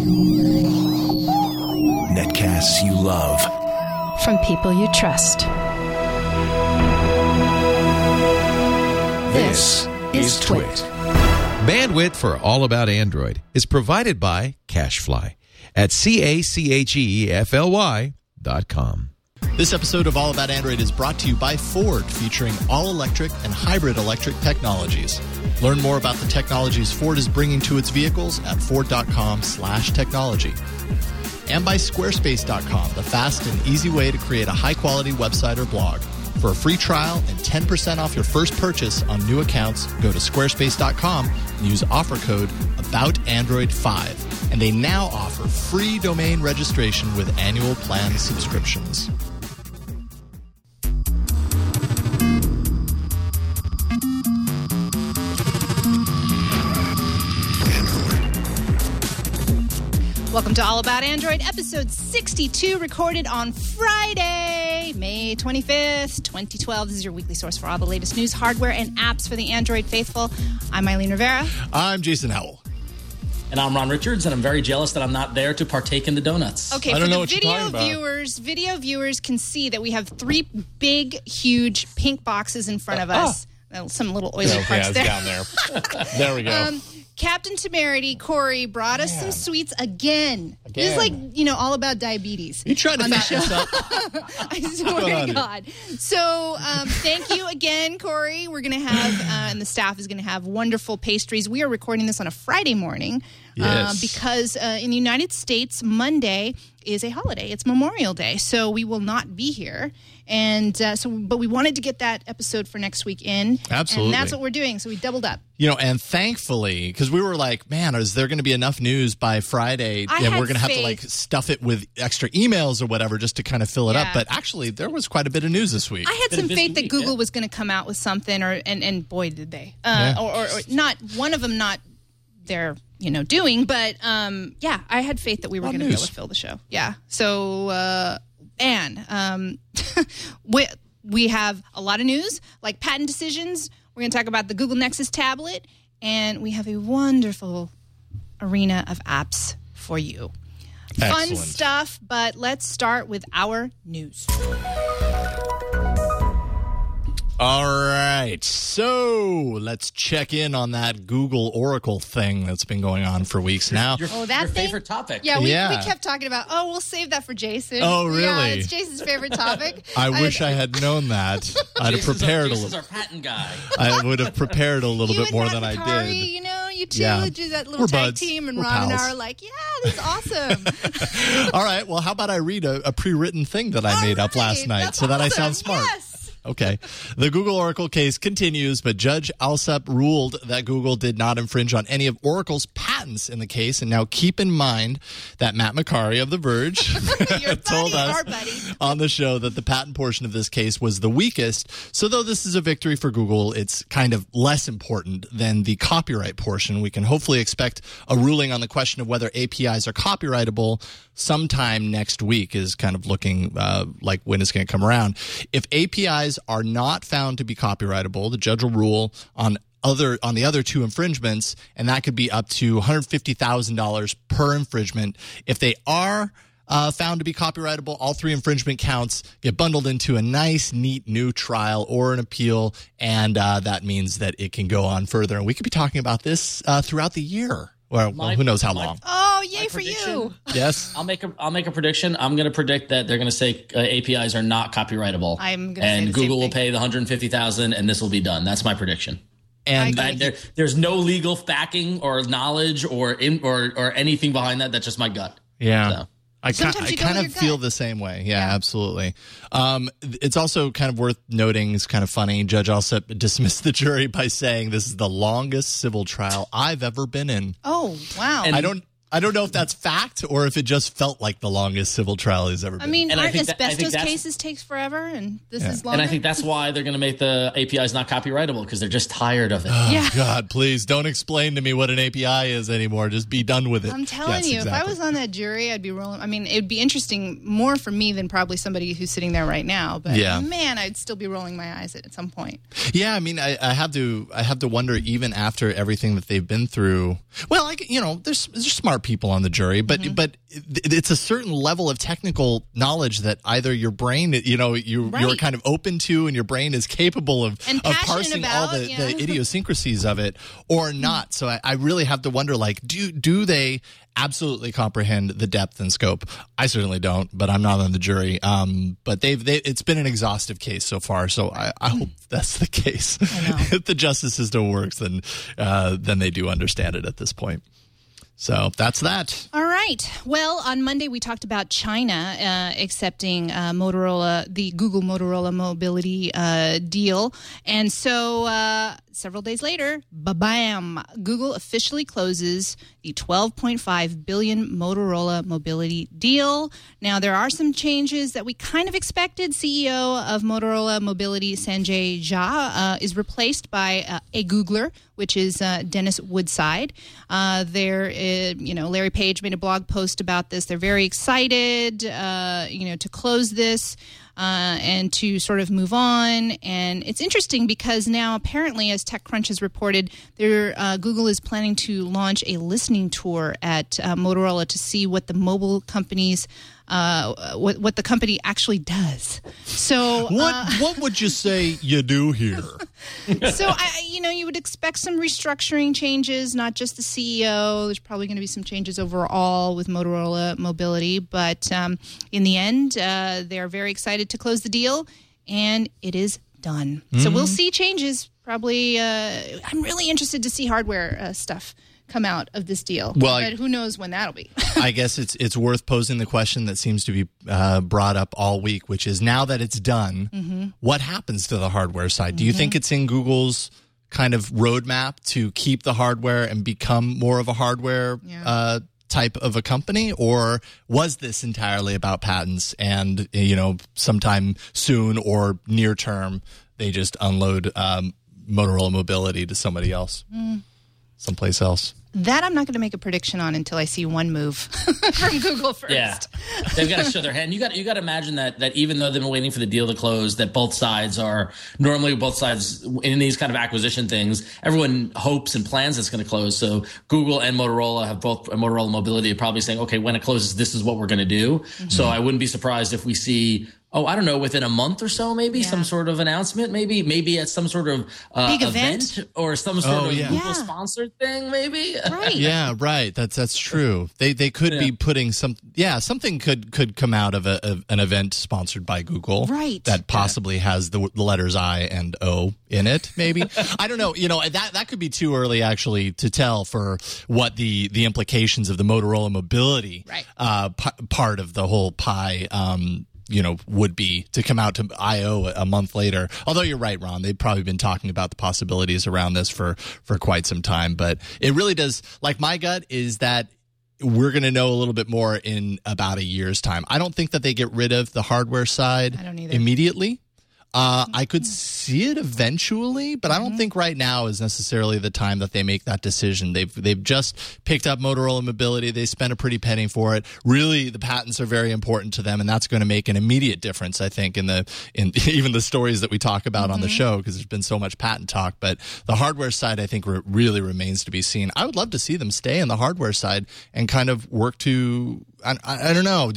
Netcasts you love. From people you trust. This is Twit. Bandwidth for All About Android is provided by CacheFly at CacheFly.com. This episode of All About Android is brought to you by Ford, featuring all-electric and hybrid electric technologies. Learn more about the technologies Ford is bringing to its vehicles at Ford.com/technology. And by Squarespace.com, the fast and easy way to create a high-quality website or blog. For a free trial and 10% off your first purchase on new accounts, go to Squarespace.com and use offer code AboutAndroid5. And they now offer free domain registration with annual plan subscriptions. Welcome to All About Android, episode 62, recorded on Friday, May 25th, 2012. This is your weekly source for all the latest news, hardware, and apps for the Android faithful. I'm Eileen Rivera. I'm Jason Howell. And I'm Ron Richards, and I'm very jealous that I'm not there to partake in the donuts. Okay, I don't for know the what you're talking about. video viewers can see that we have three big, huge pink boxes in front of us. Well, some little oily parts there. Down there. There we go. Captain Temerity, Corey, brought us some sweets again. This is like, all about diabetes. You tried to fatten us up. I swear to God. So thank you again, Corey. We're going to have, and the staff is going to have wonderful pastries. We are recording this on a Friday morning because in the United States, Monday is a holiday. It's Memorial Day, so we will not be here. And but we wanted to get that episode for next week in. Absolutely. And that's what we're doing, so we doubled up. And thankfully, because we were like, man, is there going to be enough news by Friday? And we're going to have to stuff it with extra emails or whatever just to kind of fill it up. But actually, there was quite a bit of news this week. I had some faith that Google was going to come out with something, and boy, did they. Or not, one of them not their doing, but I had faith that we were going to be able to fill the show. Yeah. So we have a lot of news, like patent decisions. We're going to talk about the Google Nexus tablet, and we have a wonderful arena of apps for you. Excellent. Fun stuff, but let's start with our news. All right, so let's check in on that Google Oracle thing that's been going on for weeks now. Your favorite topic. Yeah, we kept talking about, we'll save that for Jason. Oh, really? Yeah, it's Jason's favorite topic. I wish I had known that. I'd have prepared a little. Jason's our patent guy. I would have prepared a little bit more than I Kari, did. You two do that little tag team, and We're Ron pals. and I are like, this is awesome. All right, well, how about I read a pre-written thing that I made up last night so that I sound smart? Yes. Okay. The Google Oracle case continues, but Judge Alsup ruled that Google did not infringe on any of Oracle's patents in the case. And now keep in mind that Matt McCarry of The Verge told us on the show that the patent portion of this case was the weakest. So though this is a victory for Google, it's kind of less important than the copyright portion. We can hopefully expect a ruling on the question of whether APIs are copyrightable sometime next week, is kind of looking like when it's going to come around. If APIs are not found to be copyrightable, the judge will rule on the other two infringements, and that could be up to $150,000 per infringement. If they are found to be copyrightable, all three infringement counts get bundled into a nice, neat new trial or an appeal, and that means that it can go on further. And we could be talking about this throughout the year. Well, who knows how long. Oh, yay for you. Yes. I'll make a prediction. I'm going to predict that they're going to say APIs are not copyrightable. I'm going to say and the Google same will pay the $150,000 and this will be done. That's my prediction. And there's no legal backing or knowledge or anything behind that. That's just my gut. Yeah. So. I kind of feel the same way. Yeah, absolutely. It's also kind of worth noting, it's kind of funny, Judge Alsup dismissed the jury by saying this is the longest civil trial I've ever been in. Oh, wow. And I don't know if that's fact or if it just felt like the longest civil trial he's ever been. I mean, and aren't asbestos cases takes forever, and this is longer? And I think that's why they're going to make the APIs not copyrightable, because they're just tired of it. Oh, God, please don't explain to me what an API is anymore. Just be done with it. I'm telling you, if I was on that jury, I'd be rolling. I mean, it'd be interesting more for me than probably somebody who's sitting there right now. But man, I'd still be rolling my eyes at some point. Yeah, I mean, I have to wonder, even after everything that they've been through. Well, there's smart people on the jury, but it's a certain level of technical knowledge that either your brain, you're kind of open to, and your brain is capable of parsing all the idiosyncrasies of it or not. So I really have to wonder, like, do they absolutely comprehend the depth and scope? I certainly don't, but I'm not on the jury. But it's been an exhaustive case so far, so I hope that's the case. If the justice system works, then they do understand it at this point. So that's that. All right. Well, on Monday we talked about China accepting the Google Motorola mobility deal. And so several days later, ba-bam, Google officially closes the $12.5 billion Motorola mobility deal. Now, there are some changes that we kind of expected. CEO of Motorola Mobility, Sanjay Jha, is replaced by a Googler, which is Dennis Woodside. Larry Page made a blog post about this. They're very excited, to close this and to sort of move on. And it's interesting because now apparently, as TechCrunch has reported, Google is planning to launch a listening tour at Motorola to see what the mobile companies what the company actually does. So what would you say you do here? So you would expect some restructuring changes, not just the CEO. There's probably going to be some changes overall with Motorola Mobility, but in the end, they're very excited to close the deal, and it is done. So we'll see changes. Probably, I'm really interested to see hardware stuff come out of this deal. Well, but who knows when that'll be. I guess it's worth posing the question that seems to be brought up all week, which is, now that it's done, what happens to the hardware side? Do you think it's in Google's kind of roadmap to keep the hardware and become more of a hardware type of a company, or was this entirely about patents and, sometime soon or near term they just unload Motorola Mobility to somebody else? Someplace else? That I'm not going to make a prediction on until I see one move from Google first. Yeah, they've got to show their hand. You got to imagine that even though they've been waiting for the deal to close, that both sides in these kind of acquisition things, everyone hopes and plans it's going to close. So Google and Motorola have both Motorola Mobility are probably saying, okay, when it closes, this is what we're going to do. So I wouldn't be surprised if we see, I don't know, within a month or so, maybe some sort of announcement, maybe at some sort of big event or some sort of Google sponsored thing, maybe. Right. Yeah, right. That's true. They could be putting something could come out of an event sponsored by Google, right? That possibly has the letters I and O in it. Maybe I don't know. That could be too early actually to tell for what the implications of the Motorola Mobility part of the whole pie. Would be to come out to I/O a month later. Although you're right, Ron, they've probably been talking about the possibilities around this for quite some time. But it really does, like, my gut is that we're going to know a little bit more in about a year's time. I don't think that they get rid of the hardware side immediately. I could see it eventually, but I don't think right now is necessarily the time that they make that decision. They've just picked up Motorola Mobility. They spent a pretty penny for it. Really, the patents are very important to them, and that's going to make an immediate difference, I think, in even the stories that we talk about on the show, because there's been so much patent talk. But the hardware side, I think, really remains to be seen. I would love to see them stay in the hardware side and kind of work to, I don't know,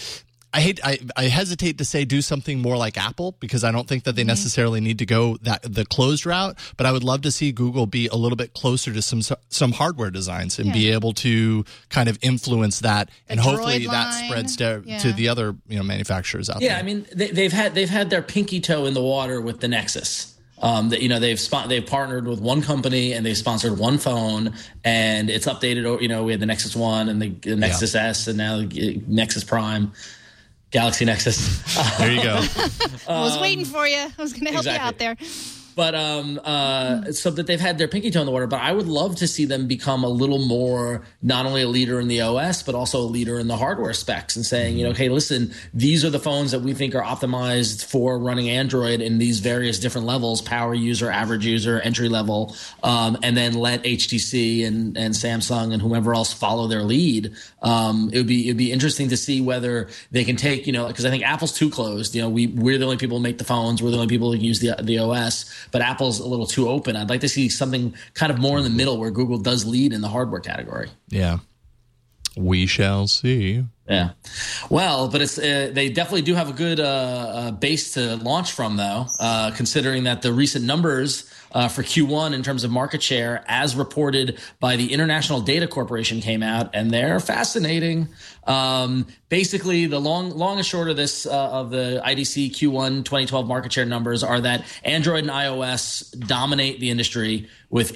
I hesitate to say do something more like Apple, because I don't think that they necessarily need to go the closed route, but I would love to see Google be a little bit closer to some hardware designs and be able to kind of influence that, and hopefully that spreads to the other manufacturers out there. Yeah, I mean they've had their pinky toe in the water with the Nexus. They've partnered with one company and they've sponsored one phone, and it's updated. We had the Nexus 1 and the Nexus S, and now the Nexus Prime. Galaxy Nexus. There you go. I was waiting for you. I was going to help you out there. But so that they've had their pinky toe in the water. But I would love to see them become a little more, not only a leader in the OS, but also a leader in the hardware specs, and saying, hey, listen, these are the phones that we think are optimized for running Android in these various different levels: power user, average user, entry level, and then let HTC and Samsung and whomever else follow their lead. It'd be interesting to see whether they can take, because I think Apple's too closed. We're the only people who make the phones. We're the only people who use the OS. But Apple's a little too open. I'd like to see something kind of more in the middle where Google does lead in the hardware category. Yeah. We shall see. Yeah. Well, but it's they definitely do have a good base to launch from, though, considering that the recent numbers for Q1 in terms of market share, as reported by the International Data Corporation, came out, and they're fascinating. Basically, the long and short of this of the IDC Q1 2012 market share numbers are that Android and iOS dominate the industry with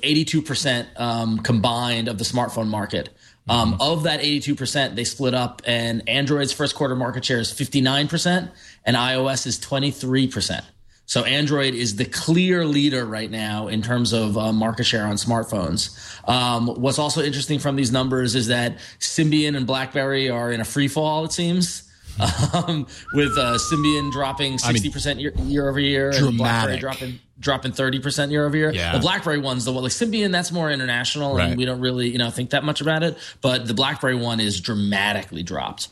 82% combined of the smartphone market. Of that 82%, they split up, and Android's first quarter market share is 59%, and iOS is 23%. So Android is the clear leader right now in terms of market share on smartphones. What's also interesting from these numbers is that Symbian and BlackBerry are in a free fall, it seems, with Symbian dropping 60% year over year, and BlackBerry dropping 30% year over year. Yeah. The BlackBerry one's the one, like Symbian, that's more international, and we don't really think that much about it. But the BlackBerry one is dramatically dropped.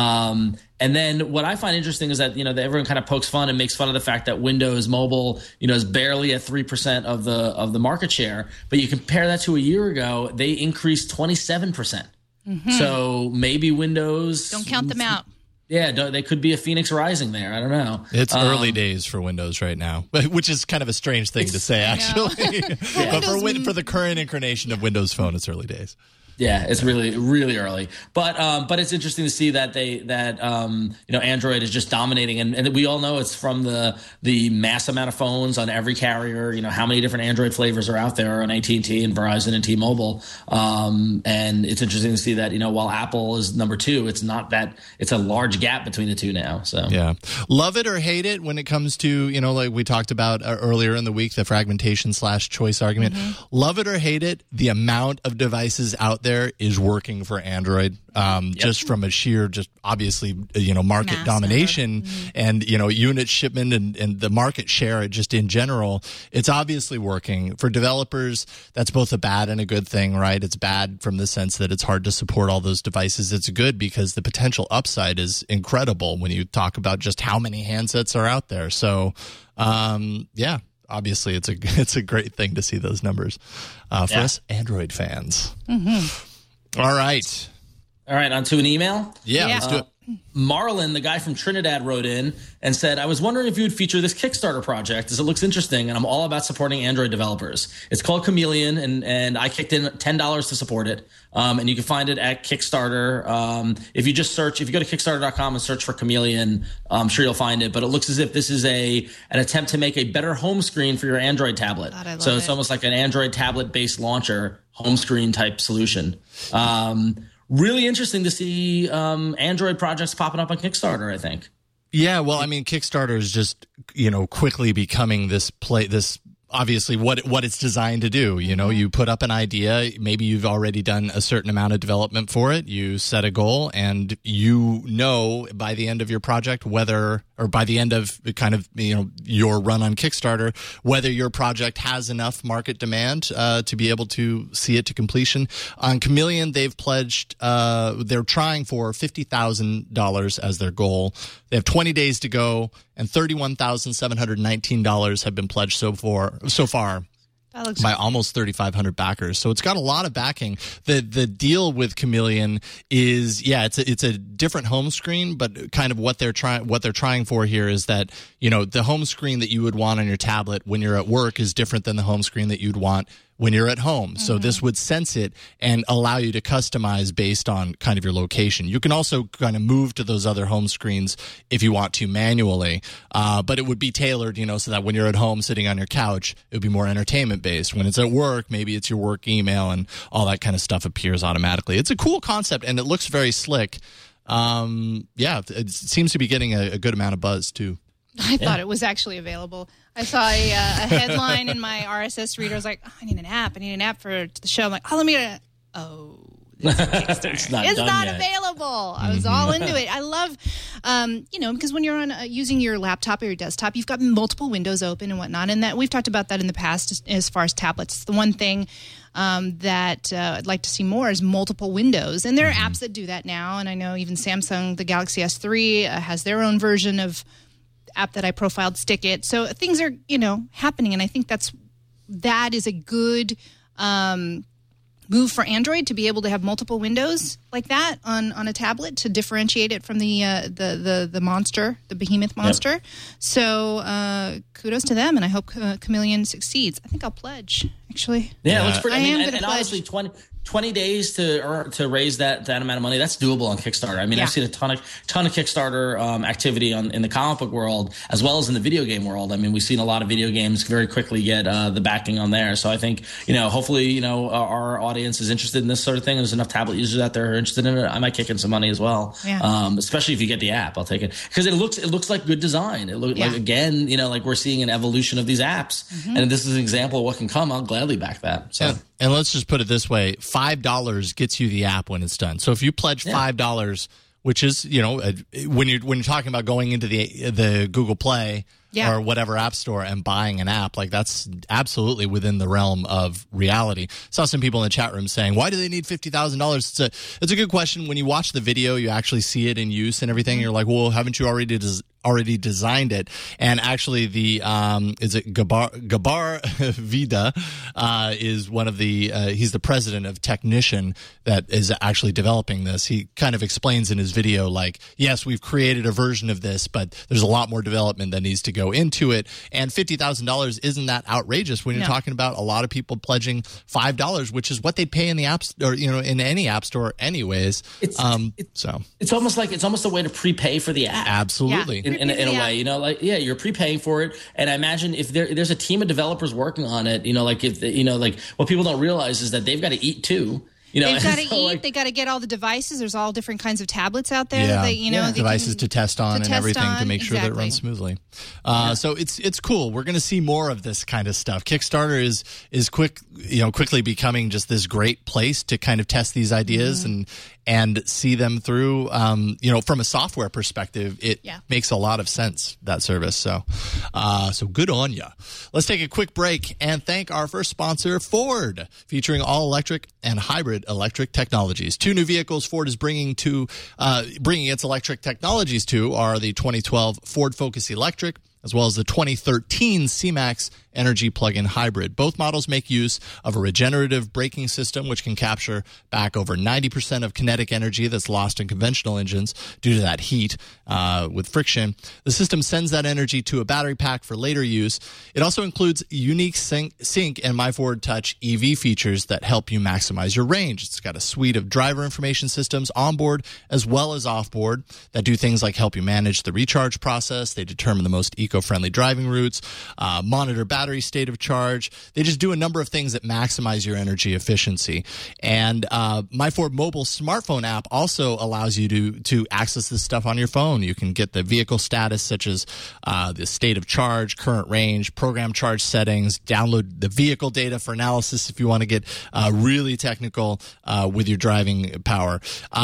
And then what I find interesting is that, that everyone kind of pokes fun and makes fun of the fact that Windows Mobile, is barely at 3% of the market share. But you compare that to a year ago, they increased 27%. Mm-hmm. So maybe Windows. Don't count them out. Yeah, they could be a Phoenix Rising there. I don't know. It's early days for Windows right now, which is kind of a strange thing to say, actually. But for the current incarnation of Windows Phone, it's early days. Yeah, it's really, really early, but it's interesting to see that Android is just dominating, and we all know it's from the mass amount of phones on every carrier. How many different Android flavors are out there on AT&T and Verizon and T-Mobile, and it's interesting to see that while Apple is number 2, it's not that it's a large gap between the two now. So yeah, love it or hate it when it comes to like we talked about earlier in the week, the fragmentation / choice argument. Mm-hmm. Love it or hate it, the amount of devices out there is working for Android, just from a sheer, just obviously, market mass domination and, unit shipment and the market share just in general. It's obviously working. For developers, that's both a bad and a good thing, right? It's bad from the sense that it's hard to support all those devices. It's good because the potential upside is incredible when you talk about just how many handsets are out there. So, obviously, it's a great thing to see those numbers for us Android fans. Mm-hmm. All right, on to an email? Yeah. Let's do it. Marlon, the guy from Trinidad, wrote in and said, I was wondering if you would feature this Kickstarter project, as it looks interesting, and I'm all about supporting Android developers. It's called Chameleon, and I kicked in $10 to support it. And you can find it at Kickstarter. If you go to Kickstarter.com and search for Chameleon, I'm sure you'll find it. But it looks as if this is an attempt to make a better home screen for your Android tablet. So it's almost like an Android tablet-based launcher, home screen type solution. Really interesting to see Android projects popping up on Kickstarter, I think. Yeah, well, I mean, Kickstarter is just, quickly becoming this obviously what it's designed to do. You put up an idea, maybe you've already done a certain amount of development for it, you set a goal, and by the end of your project or by the end of kind of your run on Kickstarter, whether your project has enough market demand to be able to see it to completion. On Chameleon, they've pledged they're trying for $50,000 as their goal. They have 20 days to go, and $31,719 have been pledged so far by almost 3,500 backers. So it's got a lot of backing. The deal with Chameleon is, it's a different home screen, but kind of what they're trying for here is that, the home screen that you would want on your tablet when you're at work is different than the home screen that you'd want when you're at home. So this would sense it and allow you to customize based on kind of your location. You can also kind of move to those other home screens if you want to manually, but it would be tailored, so that when you're at home sitting on your couch, it would be more entertainment based. When it's at work, maybe it's your work email and all that kind of stuff appears automatically. It's a cool concept and it looks very slick. It seems to be getting a good amount of buzz too. I thought it was actually available. I saw a headline in my RSS reader. I was like, I need an app for the show. I'm like, let me get it. This is Kickstarter. It's not available. I was all into it. I love, because when you're on using your laptop or your desktop, you've got multiple windows open and whatnot. And that we've talked about that in the past as far as tablets. The one thing that I'd like to see more is multiple windows. And there are apps that do that now. And I know even Samsung, the Galaxy S3 has their own version of app that I profiled, Stick It. So things are, happening. And I think that is a good move for Android to be able to have multiple windows like that on a tablet to differentiate it from the monster, the behemoth monster. Yep. So kudos to them, and I hope Chameleon succeeds. I think I'll pledge, actually. Yeah, it looks pretty. And honestly, 20 days to raise that amount of money, that's doable on Kickstarter. I mean, I've seen a ton of Kickstarter activity in the comic book world as well as in the video game world. I mean, we've seen a lot of video games very quickly get the backing on there. So I think, hopefully, our audience is interested in this sort of thing. There's enough tablet users out there who are interested in it. I might kick in some money as well. Yeah. Especially if you get the app, I'll take it because it looks like good design. It looks like, again, like we're seeing an evolution of these apps, and this is an example of what can come. I'll gladly back that. So. Yeah. And let's just put it this way, $5 gets you the app when it's done. So if you pledge $5, which is, when you're talking about going into the Google Play or whatever app store and buying an app, like that's absolutely within the realm of reality. Saw some people in the chat room saying, why do they need $50,000? It's a good question. When you watch the video, you actually see it in use and everything. You're like, well, haven't you already designed it? And actually is it Gabar Vida is one of the he's the president of Technician that is actually developing this. He kind of explains in his video, like, yes, we've created a version of this, but there's a lot more development that needs to go into it. And $50,000 isn't that outrageous when you're talking about a lot of people pledging $5, which is what they'd pay in the app store, in any app store anyways. It's almost a way to prepay for the app. Absolutely. Yeah. In a way, you're prepaying for it, and I imagine if there's a team of developers working on it, what people don't realize is that they've got to eat too. They've got to eat. They got to get all the devices. There's all different kinds of tablets out there. That, devices to test on and everything to make sure that it runs smoothly. So it's cool. We're going to see more of this kind of stuff. Kickstarter is quickly becoming just this great place to kind of test these ideas and see them through. From a software perspective, it makes a lot of sense, that service. So good on ya. Let's take a quick break and thank our first sponsor, Ford, featuring all electric and hybrid electric technologies. Two new vehicles Ford is bringing its electric technologies to are the 2012 Ford Focus Electric, as well as the 2013 C-Max Energy Plug-in Hybrid. Both models make use of a regenerative braking system, which can capture back over 90% of kinetic energy that's lost in conventional engines due to that heat with friction. The system sends that energy to a battery pack for later use. It also includes unique sync and MyFord Touch EV features that help you maximize your range. It's got a suite of driver information systems onboard as well as offboard that do things like help you manage the recharge process. They determine the most eco-friendly driving routes, monitor battery state of charge. They just do a number of things that maximize your energy efficiency. And MyFord mobile smartphone app also allows you to access this stuff on your phone. You can get the vehicle status, such as the state of charge, current range, program charge settings, download the vehicle data for analysis if you want to get really technical with your driving power.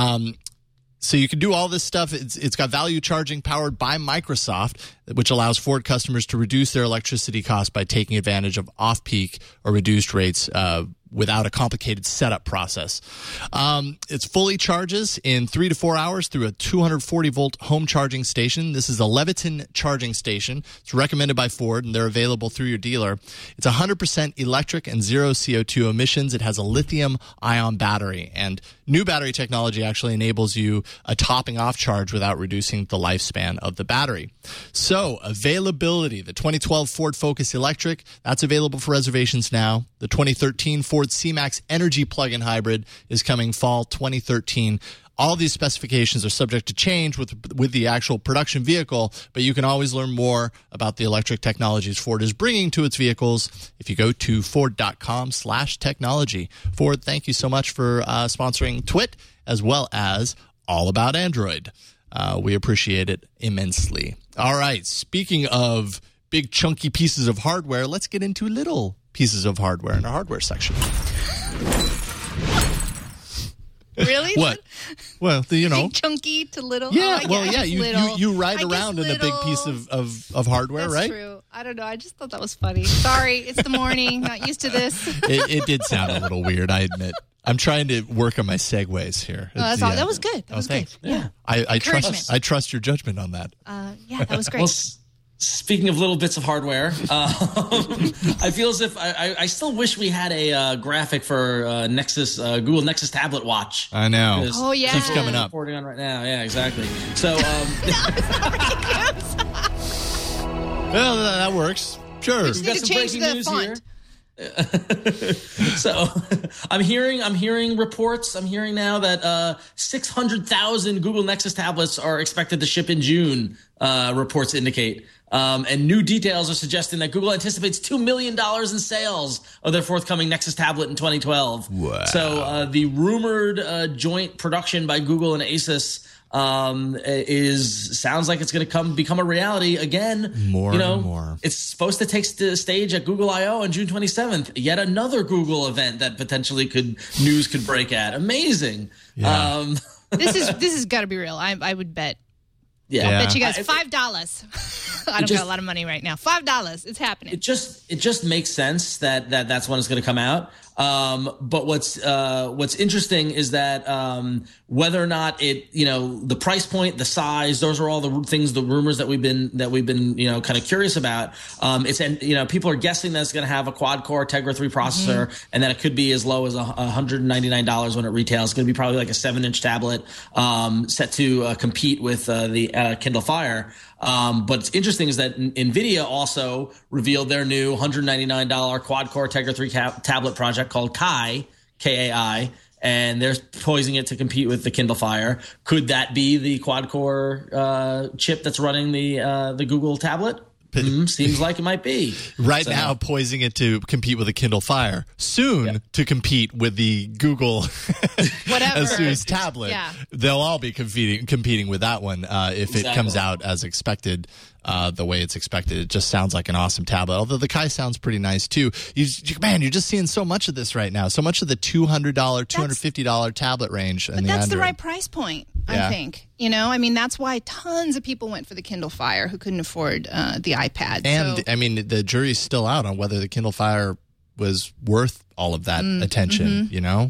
So you can do all this stuff. It's got value charging powered by Microsoft, which allows Ford customers to reduce their electricity costs by taking advantage of off-peak or reduced rates without a complicated setup process. It fully charges in 3 to 4 hours through a 240-volt home charging station. This is a Leviton charging station. It's recommended by Ford, and they're available through your dealer. It's 100% electric and zero CO2 emissions. It has a lithium-ion battery, and new battery technology actually enables you a topping-off charge without reducing the lifespan of the battery. So, availability. The 2012 Ford Focus Electric, that's available for reservations now. The 2013 Ford C-Max Energy Plug-in Hybrid is coming fall 2013. All these specifications are subject to change with the actual production vehicle, but you can always learn more about the electric technologies Ford is bringing to its vehicles if you go to Ford.com/technology. Ford, thank you so much for sponsoring TWIT as well as All About Android. We appreciate it immensely. All right, speaking of big chunky pieces of hardware, let's get into little pieces of hardware in our hardware section. Really? What? Well, big chunky to little. Yeah, you ride around in a big piece of hardware, That's right? True. I don't know. I just thought that was funny. Sorry, it's the morning. Not used to this. It did sound a little weird, I admit. I'm trying to work on my segues here. That was good. That was thanks. good. Yeah. I trust your judgment on that. That was great. Speaking of little bits of hardware, I feel as if I still wish we had a graphic for Google Nexus tablet watch. I know. Oh, yeah. Keeps coming up. Reporting on right now. Yeah, exactly. So, well, that works. Sure. We just need to change the font. So I'm hearing reports. I'm hearing now that 600,000 Google Nexus tablets are expected to ship in June. Reports indicate. And new details are suggesting that Google anticipates $2 million in sales of their forthcoming Nexus tablet in 2012. Wow. So the rumored joint production by Google and Asus sounds like it's going to become a reality again. More and more. It's supposed to take stage at Google I/O on June 27th. Yet another Google event that potentially could break at. Amazing. Yeah. This is got to be real. I would bet. Yeah. I'll bet you guys $5. I don't got a lot of money right now. $5. It's happening. It just makes sense that's when it's going to come out. But what's interesting is that whether or not the price point, the size, those are all the things, the rumors that we've been kind of curious about. People are guessing that it's going to have a quad core Tegra 3 processor, and that it could be as low as $199 when it retails. It's going to be probably like a 7-inch tablet, set to compete with the Kindle Fire. But it's interesting is that NVIDIA also revealed their new $199 quad-core Tegra 3 tablet project called Kai, Kai, and they're poising it to compete with the Kindle Fire. Could that be the quad-core chip that's running the Google tablet? Seems like it might be. Now, poising it to compete with the Kindle Fire. Soon to compete with the Google Asus tablet. Yeah. They'll all be competing with that one if it comes out as expected. The way it's expected. It just sounds like an awesome tablet. Although the Kai sounds pretty nice too. You're just seeing so much of this right now. So much of the $200, $250 tablet range. But that's the right price point, I think. That's why tons of people went for the Kindle Fire who couldn't afford the iPad. And the jury's still out on whether the Kindle Fire was worth all of that attention.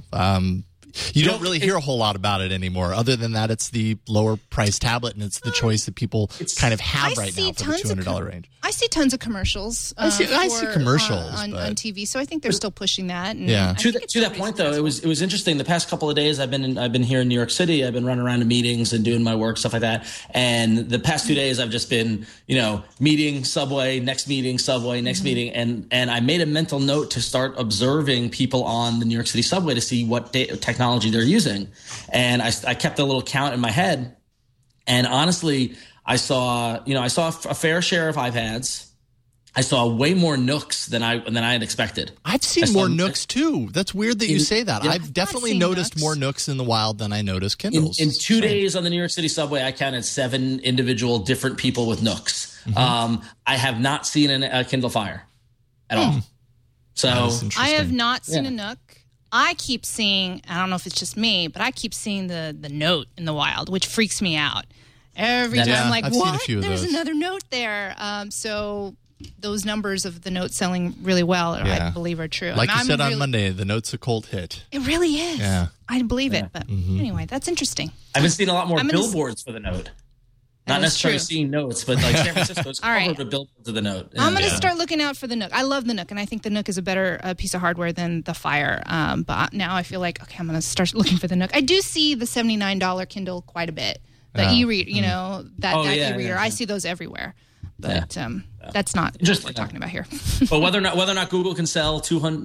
You don't really hear a whole lot about it anymore. Other than that, it's the lower price tablet, and it's the choice that people kind of have right now for the $200 range. I see tons of commercials. I see commercials on TV, so I think they're still pushing that. And To that point, though, it was interesting. The past couple of days, I've been here in New York City. I've been running around to meetings and doing my work, stuff like that. And the past 2 days, I've just been meeting, subway, next meeting, subway, next meeting, and I made a mental note to start observing people on the New York City subway to see what technology they're using. And I kept a little count in my head. And honestly, I saw a fair share of iPads. I saw way more Nooks than I had expected. I've seen more Nooks too. That's weird that you say that. Yeah. I've definitely noticed more Nooks in the wild than I noticed Kindles. In 2 days on the New York City subway, I counted 7 individual different people with Nooks. I have not seen a Kindle Fire at all. So I have not seen a Nook. I keep seeing, I don't know if it's just me, but I keep seeing the Note in the wild, which freaks me out. Every time I'm like, I've what? Seen a few of There's those. another Note there. So those numbers of the Note selling really well, I believe, are true. Like you said on Monday, the Note's a cult hit. It really is. Yeah. I believe it. But anyway, that's interesting. I've been seeing a lot more billboards for the Note. Not necessarily seeing Notes, but like San Francisco's covered with billboards of the Note. I'm going to start looking out for the Nook. I love the Nook, and I think the Nook is a better piece of hardware than the Fire. But now I feel like, okay, I'm going to start looking for the Nook. I do see the $79 Kindle quite a bit. The e-reader, e-reader. Yeah. I see those everywhere. But that's not what we're talking about here. But whether or not Google can sell 2 to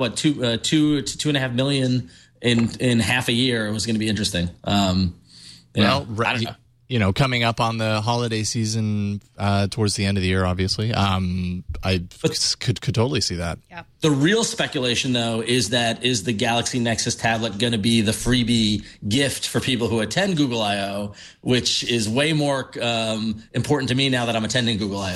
2.5 million in half a year was going to be interesting. I don't know. Coming up on the holiday season towards the end of the year, obviously, I could totally see that. Yeah. The real speculation, though, is the Galaxy Nexus tablet going to be the freebie gift for people who attend Google I/O, which is way more important to me now that I'm attending Google I/O.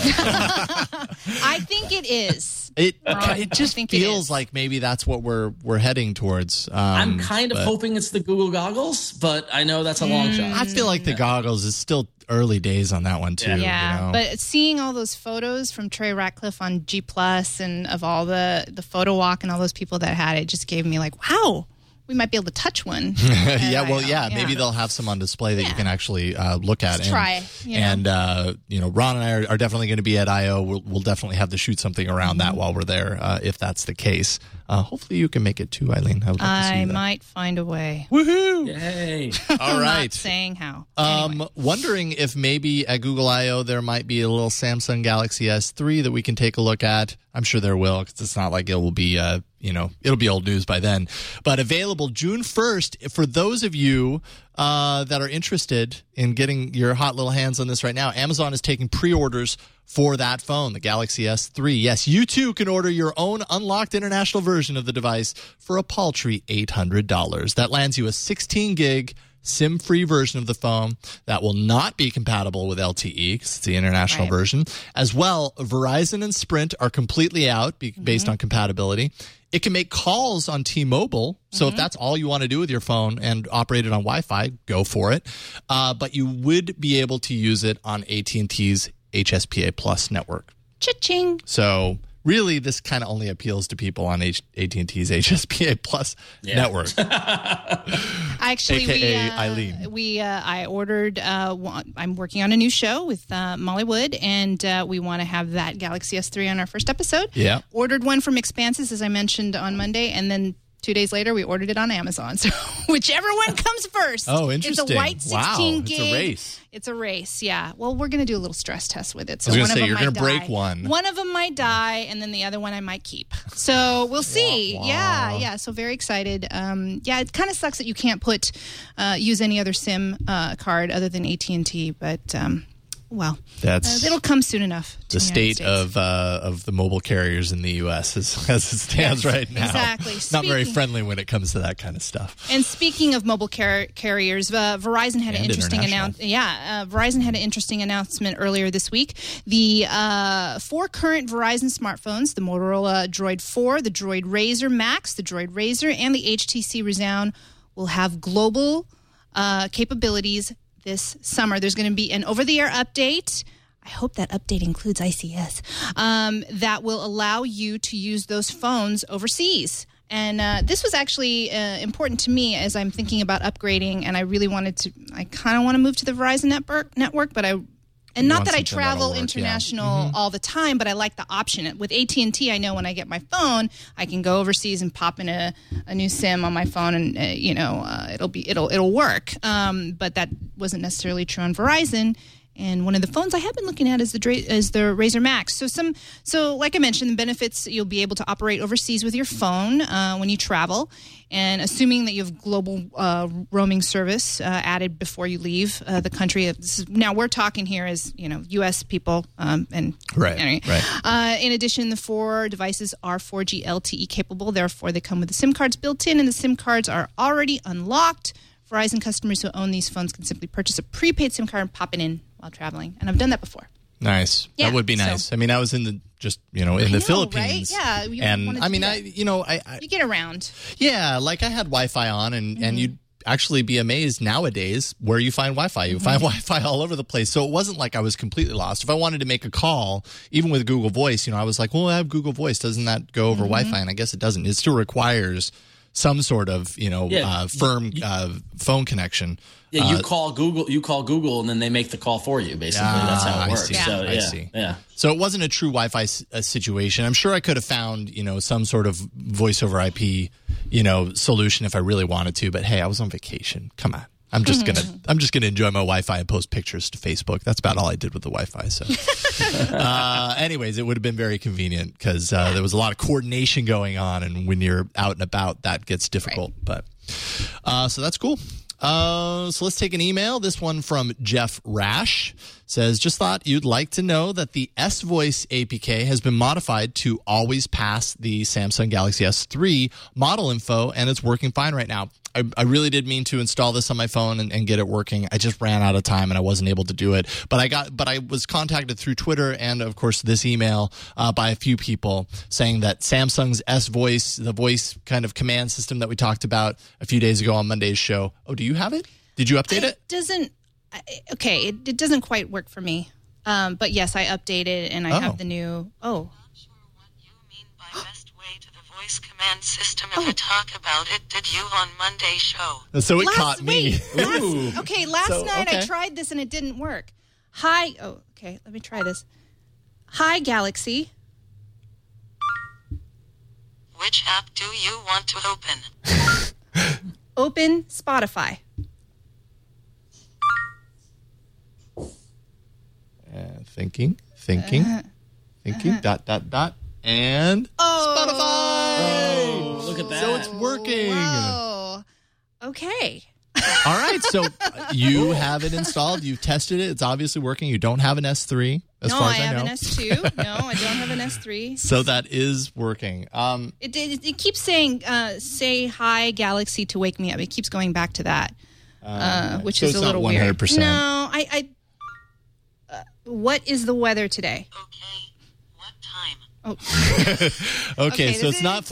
I think it is. It just feels like maybe that's what we're heading towards. I'm kind of hoping it's the Google goggles, but I know that's a long shot. I feel like the goggles is still early days on that one too. Yeah, but seeing all those photos from Trey Ratcliffe on G+ and of all the photo walk and all those people that had it just gave me like, wow, we might be able to touch one. Maybe they'll have some on display that you can actually look at. Let's try. And Ron and I are definitely going to be at I.O. We'll definitely have to shoot something around that while we're there, if that's the case. Hopefully you can make it too, Eileen. I would love to see you there. Might find a way. Woohoo! Yay! All right. Not saying how. Anyway. Wondering if maybe at Google I.O. there might be a little Samsung Galaxy S3 that we can take a look at. I'm sure there will, because it's not like it will be, it'll be old news by then. But available June 1st for those of you that are interested in getting your hot little hands on this right now. Amazon is taking pre-orders for that phone, the Galaxy S3. Yes, you too can order your own unlocked international version of the device for a paltry $800. That lands you a 16-gig SIM-free version of the phone that will not be compatible with LTE because it's the international version. As well, Verizon and Sprint are completely out based on compatibility. It can make calls on T-Mobile, so if that's all you want to do with your phone and operate it on Wi-Fi, go for it. But you would be able to use it on AT&T's HSPA Plus network. Cha-ching! So really, this kind of only appeals to people on AT&T's HSPA Plus network. Actually, AKA Eileen. I ordered. I'm working on a new show with Molly Wood, and we want to have that Galaxy S3 on our first episode. Yeah. Ordered one from Expanses, as I mentioned on Monday, and then 2 days later, we ordered it on Amazon. So whichever one comes first. Oh, interesting. It's a white 16 gig. It's a race. It's a race, yeah. Well, we're going to do a little stress test with it. So I was going to say, you're going to break one. One of them might die, and then the other one I might keep. So we'll see. Wah, wah. Yeah. So very excited. It kind of sucks that you can't use any other SIM card other than AT&T, but that's it'll come soon enough. The state of the mobile carriers in the U.S. as it stands right now. Exactly. Not very friendly when it comes to that kind of stuff. And speaking of mobile carriers, Verizon had an interesting announcement. Verizon had an interesting announcement earlier this week. The 4 current Verizon smartphones, the Motorola Droid 4, the Droid Razr Max, the Droid Razr, and the HTC Resound will have global capabilities this summer. There's going to be an over-the-air update. I hope that update includes ICS that will allow you to use those phones overseas. And this was actually important to me as I'm thinking about upgrading. And I really I kind of want to move to the Verizon network, but not that I travel international all the time, but I like the option. With AT&T, I know when I get my phone, I can go overseas and pop in a new SIM on my phone, and it'll work. But that wasn't necessarily true on Verizon. And one of the phones I have been looking at is the Razr Max. So like I mentioned, the benefits, you'll be able to operate overseas with your phone when you travel. And assuming that you have global roaming service added before you leave the country. Now we're talking here as U.S. people. Right. In addition, the 4 devices are 4G LTE capable. Therefore, they come with the SIM cards built in, and the SIM cards are already unlocked. Verizon customers who own these phones can simply purchase a prepaid SIM card and pop it in while traveling. And I've done that before. Nice. Yeah, that would be nice. So, I mean, I was in the Philippines. Right? Yeah. And I mean, you get around. Yeah. Like I had Wi-Fi on and you'd actually be amazed nowadays where you find Wi-Fi. You find Wi-Fi all over the place. So it wasn't like I was completely lost. If I wanted to make a call, even with Google Voice, I was like, well, I have Google Voice. Doesn't that go over Wi-Fi? And I guess it doesn't. It still requires some sort of, firm phone connection. Yeah, you call Google, and then they make the call for you. Basically, that's how it works. I see. So it wasn't a true Wi-Fi situation. I'm sure I could have found, some sort of voice over IP, solution if I really wanted to. But hey, I was on vacation. Come on. I'm just gonna enjoy my Wi-Fi and post pictures to Facebook. That's about all I did with the Wi-Fi. So, anyways, it would have been very convenient because there was a lot of coordination going on, and when you're out and about, that gets difficult. Right. But so that's cool. So let's take an email. This one from Jeff Rash says, just thought you'd like to know that the S-Voice APK has been modified to always pass the Samsung Galaxy S3 model info, and it's working fine right now. I really did mean to install this on my phone and get it working. I just ran out of time and I wasn't able to do it. But I was contacted through Twitter and, of course, this email by a few people saying that Samsung's S-Voice, the voice kind of command system that we talked about a few days ago on Monday's show. Oh, do you have it? Did you update it? It doesn't quite work for me. But yes, I updated and I have the new. Oh. voice command system if I talk about it. Did you on Monday show? So it caught me. Last night I tried this and it didn't work. Hi. Oh, okay. Let me try this. Hi, Galaxy. Which app do you want to open? Open Spotify. Thinking. And Spotify. Look at that. So it's working. Whoa. Okay. All right. So you have it installed. You've tested it. It's obviously working. You don't have an S3, as far as I know. No, I have an S2. No, I don't have an S3. So that is working. It keeps saying, say hi, Galaxy, to wake me up. It keeps going back to that, which is a little weird. 100%. No, what is the weather today? Okay. What time? Oh. Okay, so it's not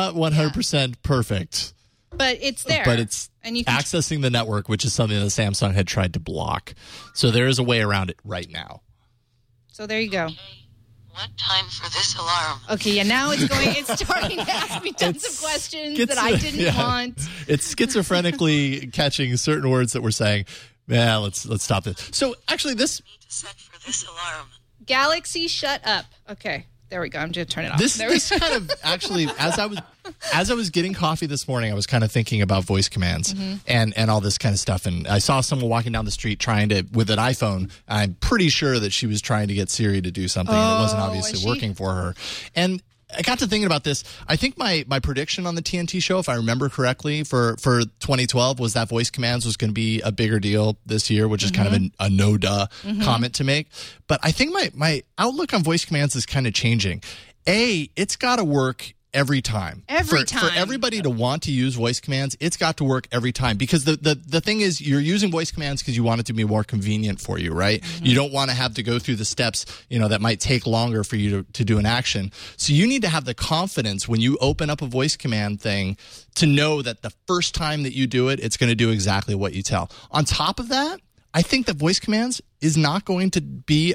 100% perfect. But it's there. But it's accessing the network, which is something that Samsung had tried to block. So there is a way around it right now. So there you go. Okay. What time for this alarm? Okay, yeah, now it's starting to ask me tons of questions that I didn't want. It's schizophrenically catching certain words that we're saying. Yeah, let's stop this. So actually this... Need to set for this alarm. Galaxy, shut up. Okay, there we go. I'm just turn it off. This kind of actually, as I was getting coffee this morning, I was kind of thinking about voice commands and all this kind of stuff. And I saw someone walking down the street with an iPhone. I'm pretty sure that she was trying to get Siri to do something, and it wasn't obviously working for her. And I got to thinking about this. I think my prediction on the TNT show, if I remember correctly, for 2012 was that voice commands was going to be a bigger deal this year, which is kind of a no-duh comment to make. But I think my outlook on voice commands is kind of changing. It's got to work every time. For everybody to want to use voice commands, it's got to work every time. Because the thing is, you're using voice commands because you want it to be more convenient for you, right? You don't want to have to go through the steps, that might take longer for you to do an action. So you need to have the confidence when you open up a voice command thing to know that the first time that you do it, it's going to do exactly what you tell. On top of that, I think that voice commands is not going to be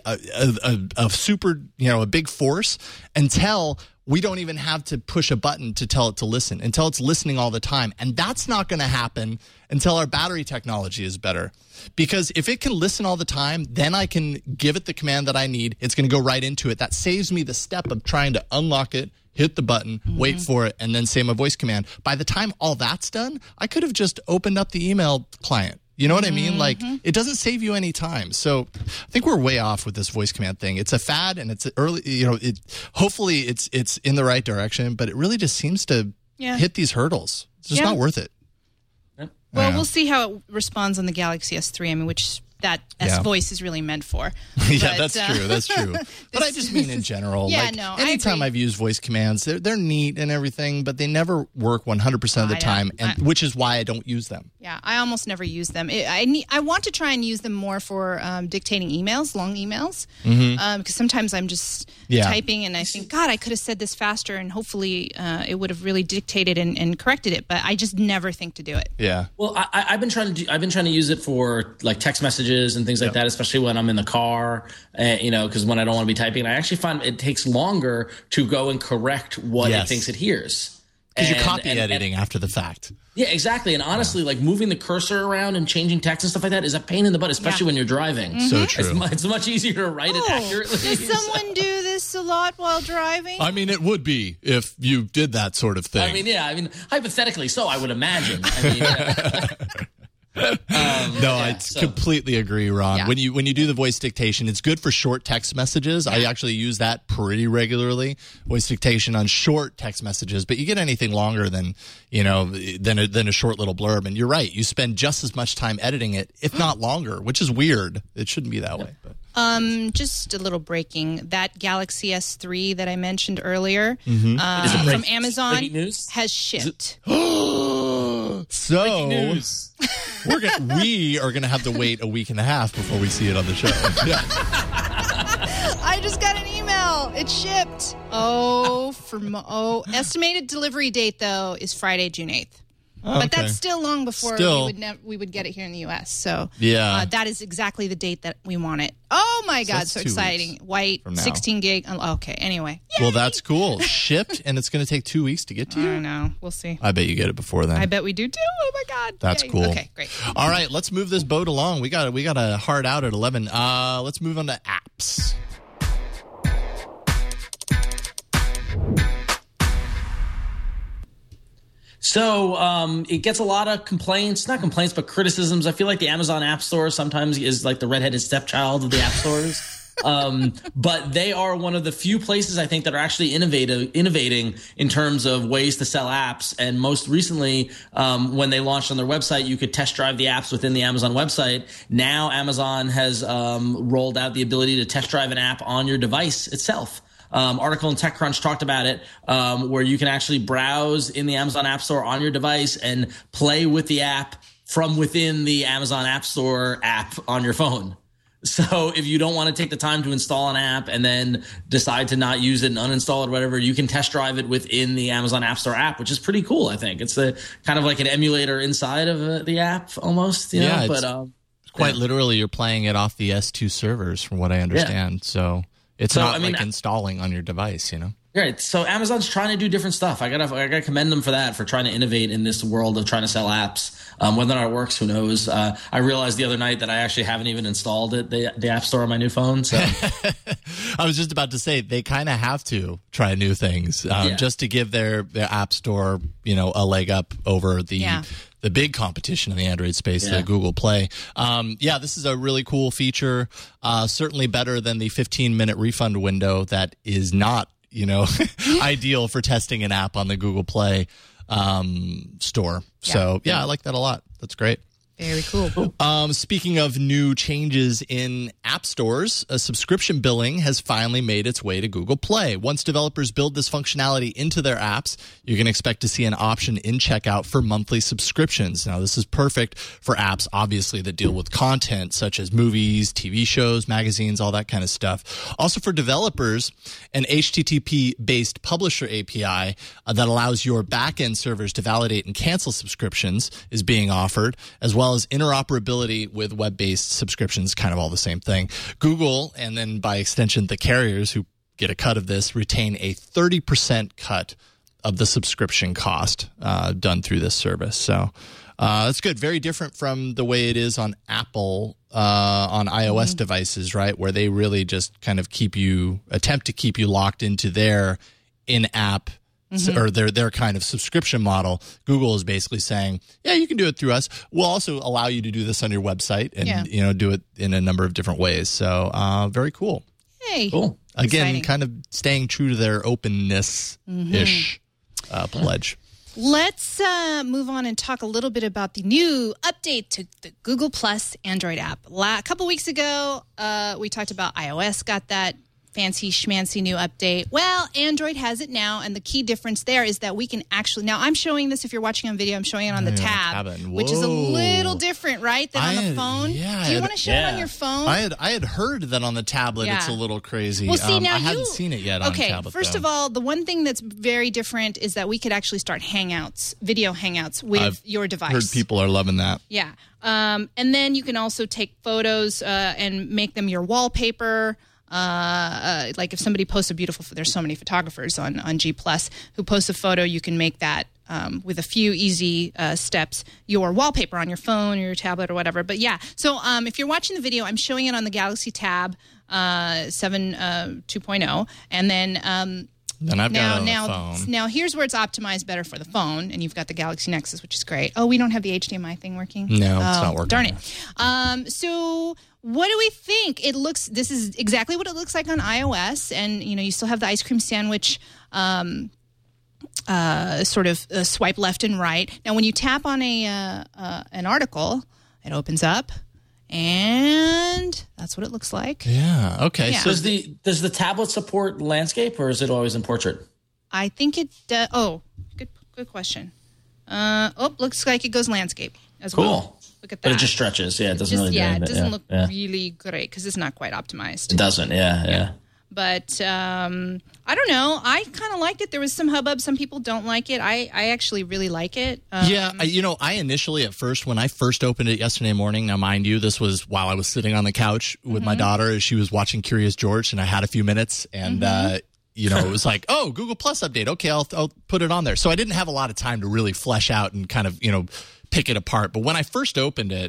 a super, a big force until we don't even have to push a button to tell it to listen, until it's listening all the time. And that's not going to happen until our battery technology is better. Because if it can listen all the time, then I can give it the command that I need. It's going to go right into it. That saves me the step of trying to unlock it, hit the button, wait for it, and then say my voice command. By the time all that's done, I could have just opened up the email client. You know what I mean? Like, it doesn't save you any time. So I think we're way off with this voice command thing. It's a fad, and it's early, hopefully it's in the right direction, but it really just seems to hit these hurdles. It's just not worth it. Well, we'll see how it responds on the Galaxy S3, which that voice is really meant for. Yeah, that's true. That's true. But I just mean in general. Anytime I've used voice commands, they're neat and everything, but they never work 100% of the time, which is why I don't use them. Yeah, I almost never use them. I want to try and use them more for dictating emails, long emails, because sometimes I'm just typing and I think, God, I could have said this faster, and hopefully it would have really dictated and corrected it. But I just never think to do it. Yeah. Well, I've been trying to use it for like text messages and things like that, especially when I'm in the car, because when I don't want to be typing, I actually find it takes longer to go and correct what it thinks it hears. Because you're copy editing after the fact. Yeah, exactly. And honestly, like moving the cursor around and changing text and stuff like that is a pain in the butt, especially when you're driving. So true. It's much easier to write it accurately. Does someone do this a lot while driving? I mean, it would be if you did that sort of thing. Hypothetically, so I would imagine. I completely agree, Ron. Yeah. When you do the voice dictation, it's good for short text messages. I actually use that pretty regularly, voice dictation on short text messages. But you get anything longer than a short little blurb. And you're right, you spend just as much time editing it, if not longer, which is weird. It shouldn't be that way. But. Just a little breaking. That Galaxy S3 that I mentioned earlier from Amazon has shipped. So we are going to have to wait a week and a half before we see it on the show. Yeah. I just got an email. It shipped. Estimated delivery date though is Friday, June 8th. But that's still long before we would get it here in the U.S. So that is exactly the date that we want it. Oh, my God, so exciting. White, 16 gig. Okay, anyway. Yay! Well, that's cool. Shipped, and it's going to take 2 weeks to get to you? I know. We'll see. I bet you get it before then. I bet we do, too. Oh, my God. That's cool. Okay, great. All right, let's move this boat along. We got a hard out at 11. Let's move on to apps. So it gets a lot of complaints, not complaints, but criticisms. I feel like the Amazon App Store sometimes is like the redheaded stepchild of the app stores. But they are one of the few places I think that are actually innovating in terms of ways to sell apps. And most recently, when they launched on their website, you could test drive the apps within the Amazon website. Now Amazon has rolled out the ability to test drive an app on your device itself. Article in TechCrunch talked about it, where you can actually browse in the Amazon App Store on your device and play with the app from within the Amazon App Store app on your phone. So if you don't want to take the time to install an app and then decide to not use it and uninstall it or whatever, you can test drive it within the Amazon App Store app, which is pretty cool, I think. It's kind of like an emulator inside of the app almost. You know? But quite literally you're playing it off the S2 servers from what I understand. So it's not like installing on your device, you know? Right. So Amazon's trying to do different stuff. I gotta commend them for that, for trying to innovate in this world of trying to sell apps. Whether or not it works, who knows? I realized the other night that I actually haven't even installed the App Store on my new phone. So I was just about to say they kind of have to try new things just to give their App Store, a leg up over the big competition in the Android space, the Google Play. This is a really cool feature. Certainly better than the 15-minute refund window that is not ideal for testing an app on the Google Play store. So, I like that a lot. That's great. Very cool. Speaking of new changes in app stores, subscription billing has finally made its way to Google Play. Once developers build this functionality into their apps, you can expect to see an option in checkout for monthly subscriptions. Now, this is perfect for apps, obviously, that deal with content such as movies, TV shows, magazines, all that kind of stuff. Also for developers, an HTTP-based publisher API that allows your backend servers to validate and cancel subscriptions is being offered, as well as interoperability with web-based subscriptions, kind of all the same thing. Google, and then by extension the carriers who get a cut of this, retain a 30% cut of the subscription cost done through this service. So that's good. Very different from the way it is on Apple on iOS devices, right, where they really just kind of attempt to keep you locked into their in-app or their kind of subscription model. Google is basically saying, you can do it through us. We'll also allow you to do this on your website and do it in a number of different ways. So very cool. Hey, cool. Again, exciting. kind of staying true to their openness-ish pledge. Let's move on and talk a little bit about the new update to the Google Plus Android app. A couple weeks ago, we talked about iOS got that fancy schmancy new update. Well, Android has it now, and the key difference there is that we can actually, now I'm showing this, if you're watching on video, I'm showing it on the tab, which is a little different, right, than on the phone. Do you want to show it on your phone? I had heard that on the tablet it's a little crazy. Well, see, now I hadn't seen it yet on the tablet. First of all, the one thing that's very different is that we could actually start Hangouts, video Hangouts with your device. Heard people are loving that. Yeah. And then you can also take photos and make them your wallpaper. Like if somebody posts a beautiful, there's so many photographers on G Plus who post a photo, you can make that with a few easy steps your wallpaper on your phone or your tablet or whatever. But so if you're watching the video, I'm showing it on the Galaxy Tab 7 2.0, and then I've got it on the phone. Now here's where it's optimized better for the phone, and you've got the Galaxy Nexus, which is great. Oh, we don't have the HDMI thing working? No, it's not working. Darn it. So what do we think? This is exactly what it looks like on iOS, and you still have the ice cream sandwich sort of swipe left and right. Now when you tap on an article, it opens up. And that's what it looks like. Yeah. Okay. Yeah. So does the tablet support landscape, or is it always in portrait? I think it does. Good question. Looks like it goes landscape as well. Look at that. But it just stretches. Yeah, it doesn't really. It doesn't look really great because it's not quite optimized. It doesn't. Yeah. But I don't know. I kind of liked it. There was some hubbub. Some people don't like it. I actually really like it. I initially at first, when I first opened it yesterday morning, now mind you, this was while I was sitting on the couch with my daughter as she was watching Curious George, and I had a few minutes, and it was like, oh, Google Plus update. Okay, I'll put it on there. So I didn't have a lot of time to really flesh out and kind of, pick it apart. But when I first opened it,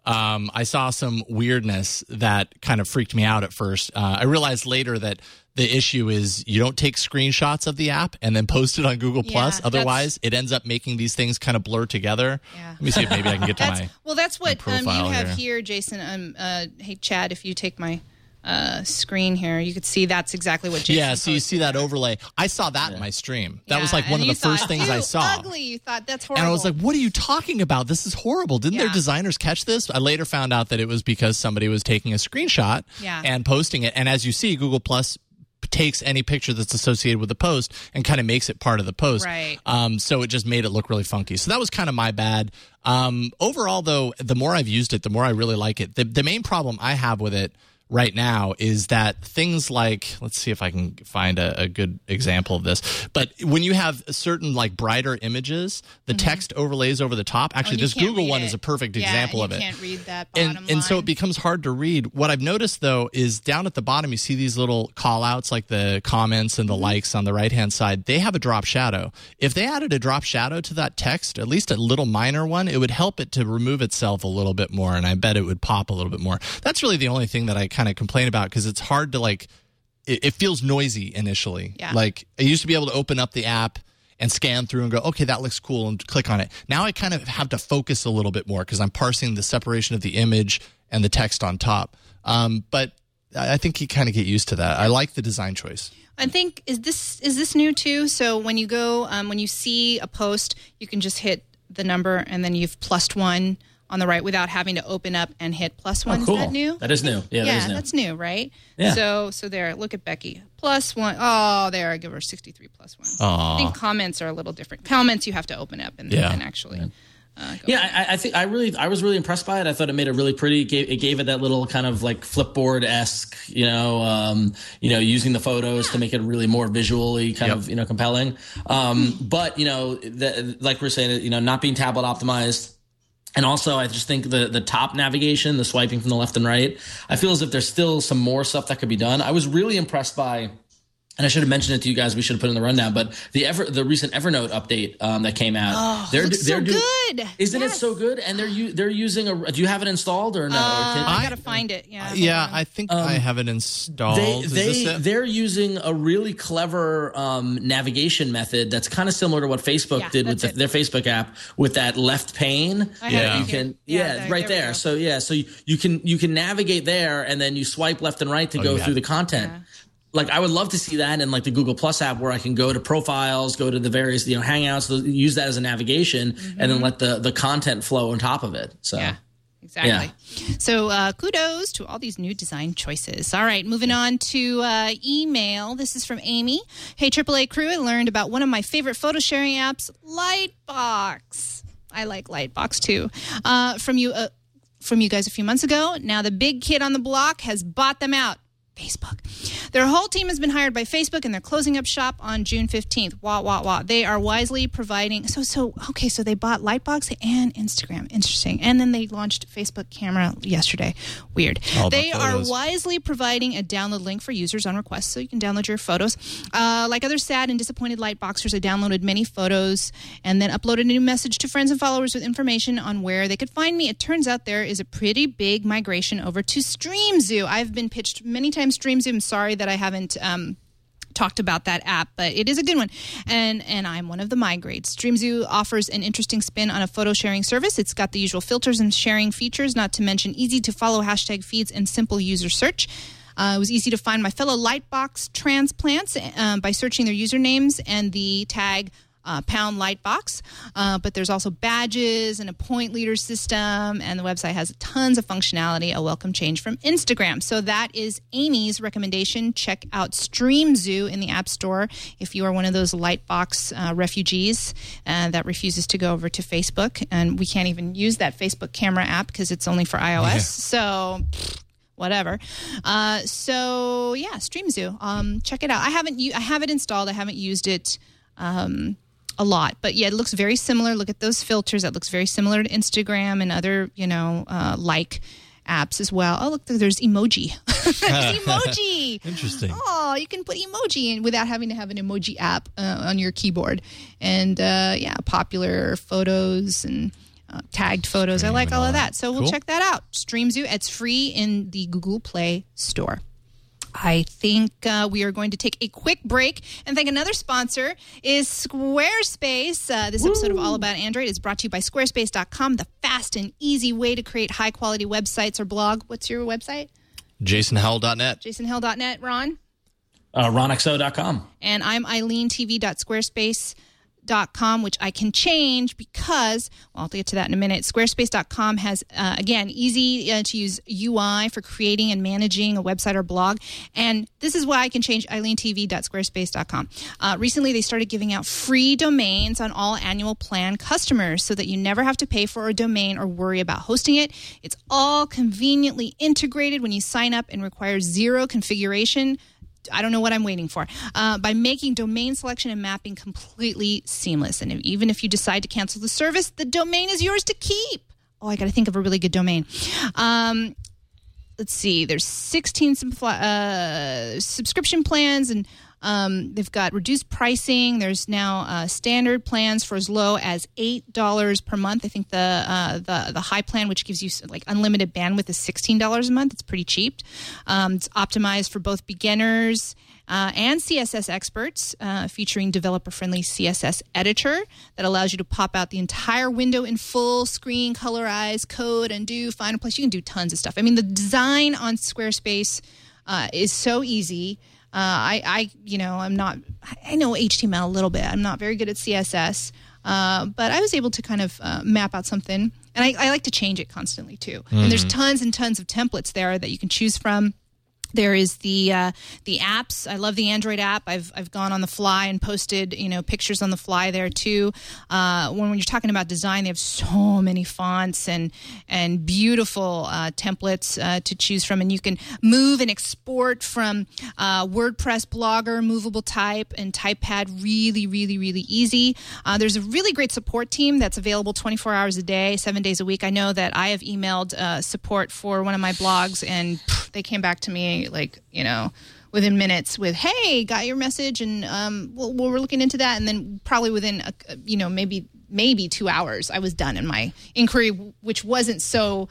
I saw some weirdness that kind of freaked me out at first. I realized later that the issue is you don't take screenshots of the app and then post it on Google Plus. Otherwise, it ends up making these things kind of blur together. Yeah. Let me see if maybe I can get to my Well, that's what you have here. here, Jason. Hey, Chad, if you take my screen here, you could see that's exactly what Jason so you see that overlay. I saw that in my stream. That was like one of the first things I saw. Ugly. You thought that's horrible. And I was like, what are you talking about? This is horrible. Didn't their designers catch this? I later found out that it was because somebody was taking a screenshot and posting it. And as you see, Google Plus takes any picture that's associated with the post and kind of makes it part of the post. Right. So it just made it look really funky. So that was kind of my bad. Overall, though, the more I've used it, the more I really like it. The main problem I have with it right now is that things like, let's see if I can find a good example of this, but when you have certain like brighter images, the text overlays over the top. Actually, this Google one is a perfect example of it. You can't read that bottom line. And so it becomes hard to read. What I've noticed, though, is down at the bottom, you see these little call outs like the comments and the likes on the right-hand side. They have a drop shadow. If they added a drop shadow to that text, at least a little minor one, it would help it to remove itself a little bit more, and I bet it would pop a little bit more. That's really the only thing that I kind of complain about, because it's hard to it feels noisy initially. Like I used to be able to open up the app and scan through and go, okay, that looks cool, and click on it. Now I kind of have to focus a little bit more because I'm parsing the separation of the image and the text on top. But I think you kind of get used to that. I like the design choice. I think is this new too? So when you go when you see a post, you can just hit the number and then you've +1 on the right without having to open up and hit +1. Cool. Is that new? That is new. Yeah, that is new. That's new, right? Yeah. So there, look at Becky. +1. Oh, there, I give her 63 +1. Aww. I think comments are a little different. Comments you have to open up and then actually. I think I was really impressed by it. I thought it made it really pretty. It gave it that little kind of like Flipboard-esque, using the photos to make it really more visually kind of compelling. But like we're saying, not being tablet optimized. And also, I just think the top navigation, the swiping from the left and right, I feel as if there's still some more stuff that could be done. I was really impressed by, and I should have mentioned it to you guys, we should have put it in the rundown, but the recent Evernote update that came out. Oh, looks so good. Isn't it so good? And they're using do you have it installed or no? I got to find it. Yeah, I think I have it installed. They're using a really clever navigation method that's kind of similar to what Facebook did with their Facebook app with that left pane. You can right there. So you can navigate there and then you swipe left and right to go through the content. Yeah. Like I would love to see that in like the Google Plus app where I can go to profiles, go to the various Hangouts, use that as a navigation, and then let the content flow on top of it. So yeah, exactly. Yeah. So kudos to all these new design choices. All right, moving on to email. This is from Amy. Hey, AAA crew, I learned about one of my favorite photo sharing apps, Lightbox. I like Lightbox too. From you guys a few months ago. Now the big kid on the block has bought them out. Facebook. Their whole team has been hired by Facebook, and they're closing up shop on June 15th. Wah. They are wisely providing... So they bought Lightbox and Instagram. Interesting. And then they launched Facebook Camera yesterday. Weird. They are wisely providing a download link for users on request, so you can download your photos. Like other sad and disappointed Lightboxers, I downloaded many photos and then uploaded a new message to friends and followers with information on where they could find me. It turns out there is a pretty big migration over to StreamZoo. I've been pitched many times StreamZoo. I'm sorry that I haven't talked about that app, but it is a good one. And I'm one of the migrates. StreamZoo offers an interesting spin on a photo sharing service. It's got the usual filters and sharing features, not to mention easy to follow hashtag feeds and simple user search. It was easy to find my fellow Lightbox transplants by searching their usernames and the tag pound Lightbox, but there's also badges and a point leader system, and the website has tons of functionality, a welcome change from Instagram. So that is Amy's recommendation. Check out StreamZoo in the App Store if you are one of those Lightbox refugees that refuses to go over to Facebook, and we can't even use that Facebook Camera app because it's only for iOS. So whatever. So yeah, StreamZoo. Check it out. I have it installed. I haven't used it a lot, but yeah, it looks very similar. Look at those filters. That looks very similar to Instagram and other, like apps as well. Oh, look, there's emoji. There's emoji. Interesting. Oh, you can put emoji in without having to have an emoji app on your keyboard. And popular photos and tagged photos. I like all of that. So we'll check that out. StreamZoo. It's free in the Google Play Store. I think we are going to take a quick break and thank another sponsor is Squarespace. This episode of All About Android is brought to you by Squarespace.com, the fast and easy way to create high-quality websites or blog. What's your website? JasonHowell.net. JasonHowell.net. Ron? RonXO.com. And I'm EileenTV.Squarespace.com, which I can change because, well, I'll get to that in a minute. Squarespace.com has, again, easy to use UI for creating and managing a website or blog. And this is why I can change EileenTV.Squarespace.com. Recently, they started giving out free domains on all annual plan customers so that you never have to pay for a domain or worry about hosting it. It's all conveniently integrated when you sign up and requires zero configuration. I don't know what I'm waiting for, by making domain selection and mapping completely seamless. And even if you decide to cancel the service, the domain is yours to keep. Oh, I got to think of a really good domain. Let's see. There's 16 subscription plans, and they've got reduced pricing. There's now standard plans for as low as $8 per month. I think the high plan, which gives you like unlimited bandwidth, is $16 a month. It's pretty cheap. It's optimized for both beginners and CSS experts, featuring developer-friendly CSS editor that allows you to pop out the entire window in full screen, colorize, code, undo, find a place. You can do tons of stuff. I mean, the design on Squarespace is so easy. I know HTML a little bit. I'm not very good at CSS, but I was able to kind of map out something, and I like to change it constantly too. Mm-hmm. And there's tons and tons of templates there that you can choose from. There is the apps. I love the Android app. I've gone on the fly and posted pictures on the fly there too. When you're talking about design, they have so many fonts and beautiful templates to choose from, and you can move and export from WordPress, Blogger, Movable Type, and TypePad really, really, really easy. There's a really great support team that's available 24 hours a day, 7 days a week. I know that I have emailed support for one of my blogs, and they came back to me within minutes with, hey, got your message, and we're looking into that. And then probably within maybe 2 hours, I was done, and my inquiry, which wasn't so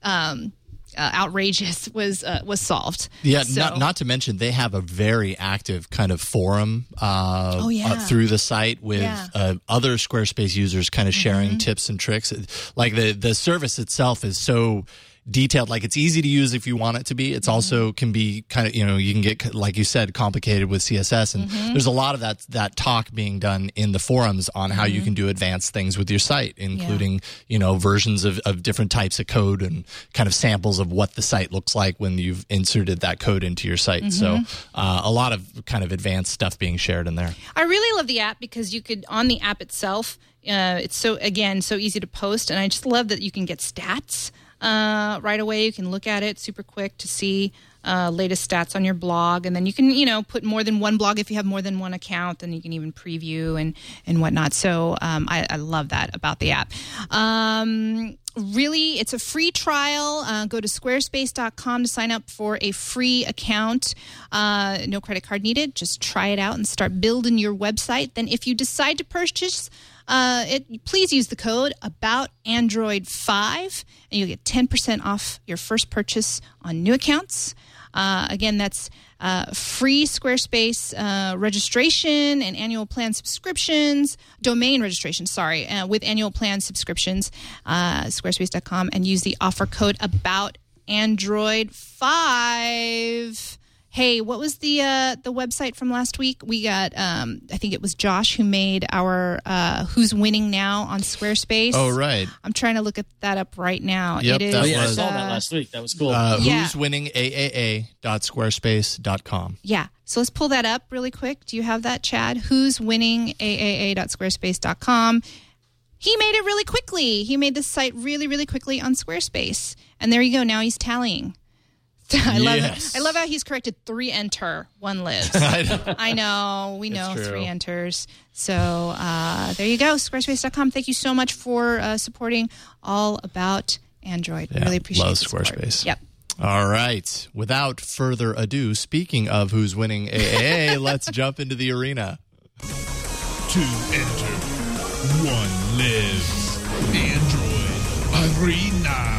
outrageous, was solved. Yeah, so, not to mention they have a very active kind of forum through the site with other Squarespace users kind of sharing tips and tricks. Like the service itself is so detailed. Like, it's easy to use if you want it to be. It's also can be kind of, you can get, like you said, complicated with CSS. And there's a lot of that talk being done in the forums on how you can do advanced things with your site, including, versions of different types of code and kind of samples of what the site looks like when you've inserted that code into your site. So a lot of kind of advanced stuff being shared in there. I really love the app because you could, on the app itself, it's so easy to post. And I just love that you can get stats right away. You can look at it super quick to see latest stats on your blog, and then you can put more than one blog if you have more than one account. Then you can even preview and whatnot. So I love that about the app. Really, it's a free trial. Go to squarespace.com to sign up for a free account. No credit card needed. Just try it out and start building your website. Then if you decide to purchase please use the code AboutAndroid5, and you'll get 10% off your first purchase on new accounts. Again, that's free Squarespace registration and annual plan subscriptions, domain registration, with annual plan subscriptions, squarespace.com, and use the offer code AboutAndroid5. Hey, what was the website from last week? We got, I think it was Josh who made our Who's Winning Now on Squarespace. Oh, right. I'm trying to look at that up right now. Yep, it is, I saw that last week. That was cool. Who's Winning AAA.squarespace.com. Yeah. So let's pull that up really quick. Do you have that, Chad? Who's Winning AAA.squarespace.com. He made it really quickly. He made this site really, really quickly on Squarespace. And there you go. Now he's tallying. I love it. I love how he's corrected 3 enter, 1 lives. I know. We know 3 enters. So there you go. Squarespace.com. Thank you so much for supporting All About Android. We really appreciate it. Love Squarespace. Yep. All right. Without further ado, speaking of who's winning AAA, let's jump into the arena. 2 enter, 1 lives. Android Arena.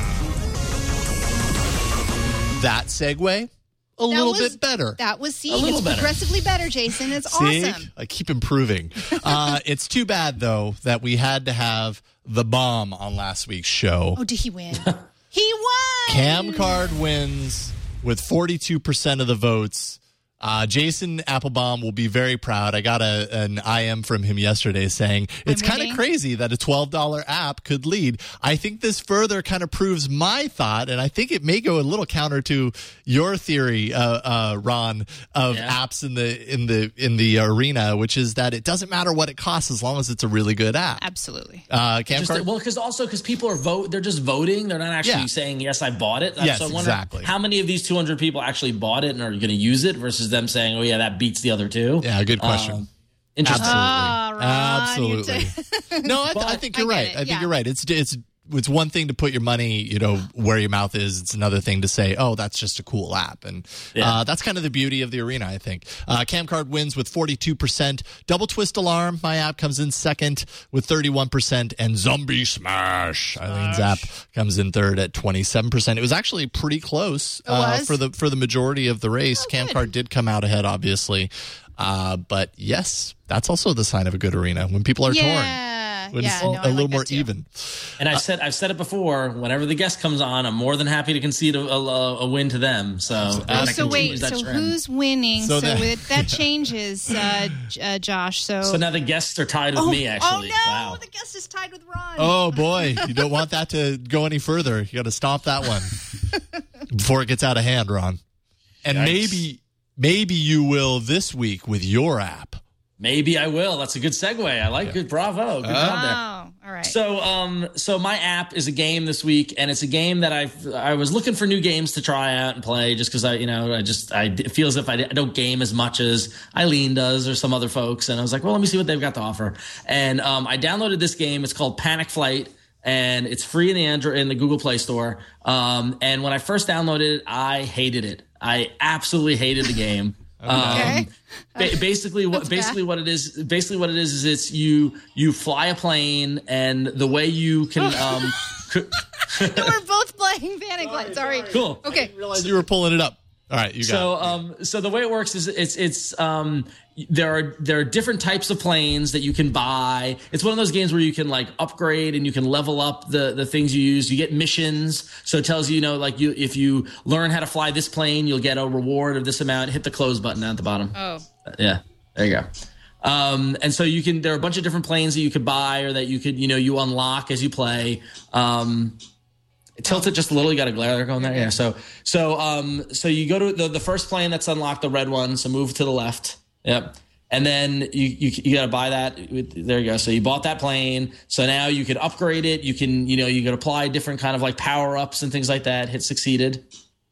That segue, a little bit better. That was, it's progressively better, Jason. It's awesome. I keep improving. It's too bad, though, that we had to have the bomb on last week's show. Oh, did he win? He won! Camcard wins with 42% of the votes. Jason Applebaum will be very proud. I got an IM from him yesterday saying it's kind of crazy that a $12 app could lead. I think this further kind of proves my thought, and I think it may go a little counter to your theory, Ron, of apps in the arena, which is that it doesn't matter what it costs as long as it's a really good app. Absolutely. Because people are they're just voting. They're not actually saying yes, I bought it. Yes, so I wonder exactly. How many of these 200 people actually bought it and are going to use it versus them saying, "Oh yeah, that beats the other 2." Yeah, good question. Interesting. Absolutely. No, I think you're right. I think you're right. It's one thing to put your money, where your mouth is. It's another thing to say, oh, that's just a cool app. And that's kind of the beauty of the arena, I think. Camcard wins with 42%. Double Twist Alarm, my app, comes in second with 31%. And Zombie Smash, Eileen's app, comes in third at 27%. It was actually pretty close for the majority of the race. Camcard did come out ahead, obviously. But yes, that's also the sign of a good arena when people are torn. When it's a little more even. And I've said it before. Whenever the guest comes on, I'm more than happy to concede a win to them. So who's winning? So that changes, Josh. So now the guests are tied with me. Actually, oh no, the guest is tied with Ron. Oh boy, you don't want that to go any further. You got to stop that one before it gets out of hand, Ron. And maybe you will this week with your app. Maybe I will. That's a good segue. I like it. Bravo. Good job there. All right. So my app is a game this week, and it's a game that I was looking for new games to try out and play just because I feel as if I don't game as much as Eileen does or some other folks. And I was like, well, let me see what they've got to offer. And I downloaded this game. It's called Panic Flight. And it's free in the Google Play Store. And when I first downloaded it, I hated it. I absolutely hated the game. Okay. Basically what it is it's you fly a plane, and the way you can we're both playing Panic Flight. Sorry. Cool. Okay. I didn't realize you were pulling it up. All right, you got it. So the way it works is it's there are different types of planes that you can buy. It's one of those games where you can like upgrade and you can level up the things you use. You get missions, so it tells you, if you learn how to fly this plane, you'll get a reward of this amount. Hit the close button at the bottom. Oh, yeah, there you go. And so there are a bunch of different planes that you could buy or that you could you unlock as you play. Tilt it just a little. You got a glare going there. Yeah. So you go to the first plane that's unlocked, the red one. So move to the left. Yep. And then you got to buy that. There you go. So you bought that plane. So now you can upgrade it. You can you could apply different kind of like power ups and things like that. Hit succeeded.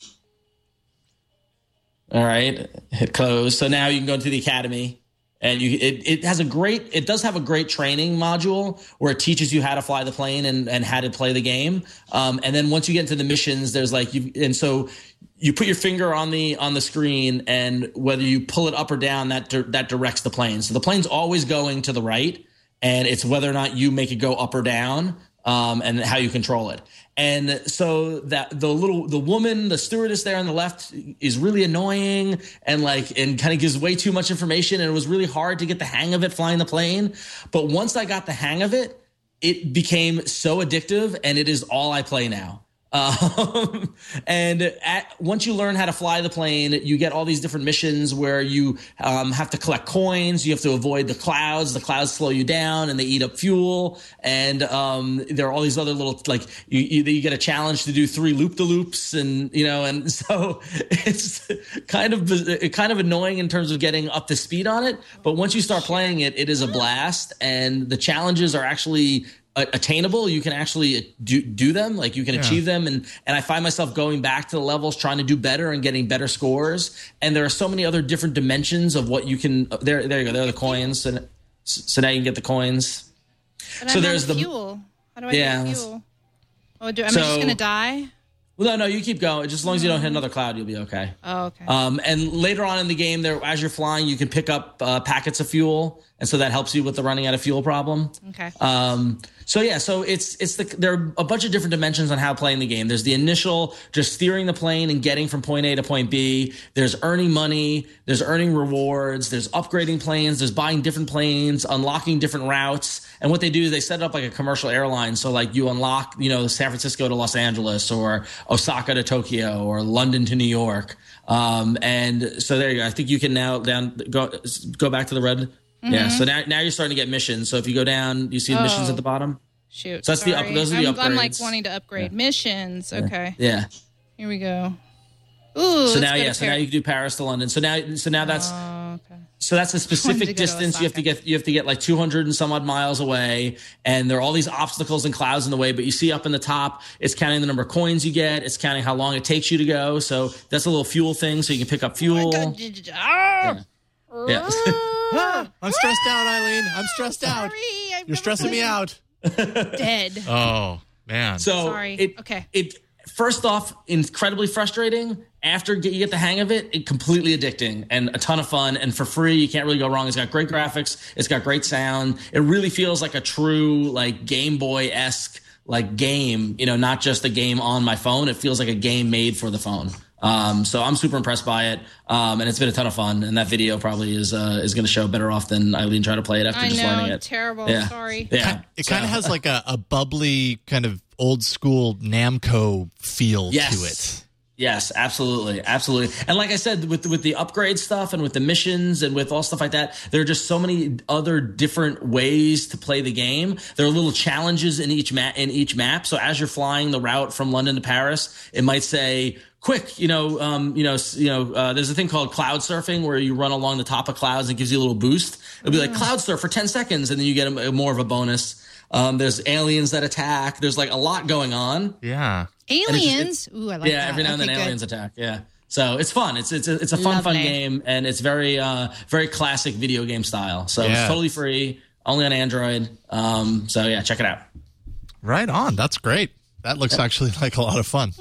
All right. Hit close. So now you can go into the academy. And it does have a great training module where it teaches you how to fly the plane and how to play the game. And then once you get into the missions, there's so you put your finger on the screen, and whether you pull it up or down, that directs the plane. So the plane's always going to the right, and it's whether or not you make it go up or down, and how you control it. And so that the woman, the stewardess there on the left, is really annoying and kind of gives way too much information. And it was really hard to get the hang of it flying the plane. But once I got the hang of it, it became so addictive, and it is all I play now. Once you learn how to fly the plane, you get all these different missions where you have to collect coins. You have to avoid the clouds. The clouds slow you down and they eat up fuel. And there are all these other little you get a challenge to do 3 loop-de-loops, and so it's kind of annoying in terms of getting up to speed on it. But once you start playing it, it is a blast, and the challenges are actually attainable. You can actually do them. Like you can achieve them. And I find myself going back to the levels, trying to do better and getting better scores. And there are so many other different dimensions of what you can. There you go. There are the coins. So now you can get the coins. But so there's the fuel. How do I get fuel? Am I just going to die? Well, no, you keep going. Just as long as you don't hit another cloud, you'll be okay. Oh, okay. And later on in the game, as you're flying, you can pick up packets of fuel, and so that helps you with the running out of fuel problem. Okay. So there are a bunch of different dimensions on how playing the game. There's the initial just steering the plane and getting from point A to point B. There's earning money. There's earning rewards. There's upgrading planes. There's buying different planes, unlocking different routes. And what they do is they set it up like a commercial airline. So like you unlock, San Francisco to Los Angeles or Osaka to Tokyo or London to New York. And so there you go. I think you can now go back to the red. Mm-hmm. Yeah. So now you're starting to get missions. So if you go down, you see the missions at the bottom. Shoot. So those are the upgrades. I'm like wanting to upgrade missions. Okay. Yeah. Here we go. Ooh. So now, so now you can do Paris to London. So now that's. Okay. So that's a specific distance you have to get like 200 and some odd miles away, and there are all these obstacles and clouds in the way. But you see up in the top, it's counting the number of coins you get. It's counting how long it takes you to go. So that's a little fuel thing, so you can pick up fuel. Yeah. I'm stressed out, Eileen. I'm stressed out. You're stressing me out. Dead. Oh man. So sorry. Okay. First off, incredibly frustrating. After you get the hang of it, it's completely addicting and a ton of fun. And for free, you can't really go wrong. It's got great graphics. It's got great sound. It really feels like a true like Game Boy-esque like game, not just a game on my phone. It feels like a game made for the phone. So I'm super impressed by it. And it's been a ton of fun. And that video probably is going to show better off than Eileen tried to play it after learning it. Terrible. Yeah. Sorry. Yeah. It kind of has like a bubbly kind of old school Namco feel to it. Yes, absolutely. Absolutely. And like I said, with the upgrade stuff and with the missions and with all stuff like that, there are just so many other different ways to play the game. There are little challenges in each map. So as you're flying the route from London to Paris, it might say, quick, there's a thing called cloud surfing where you run along the top of clouds and it gives you a little boost. It'll be like cloud surf for 10 seconds and then you get more of a bonus. There's aliens that attack. There's like a lot going on. Yeah. Aliens? Ooh, I like that. Yeah, every now and then aliens attack. Yeah. So it's fun. It's a fun game, and it's very very classic video game style. So it's totally free, only on Android. So yeah, check it out. Right on. That's great. That looks actually like a lot of fun.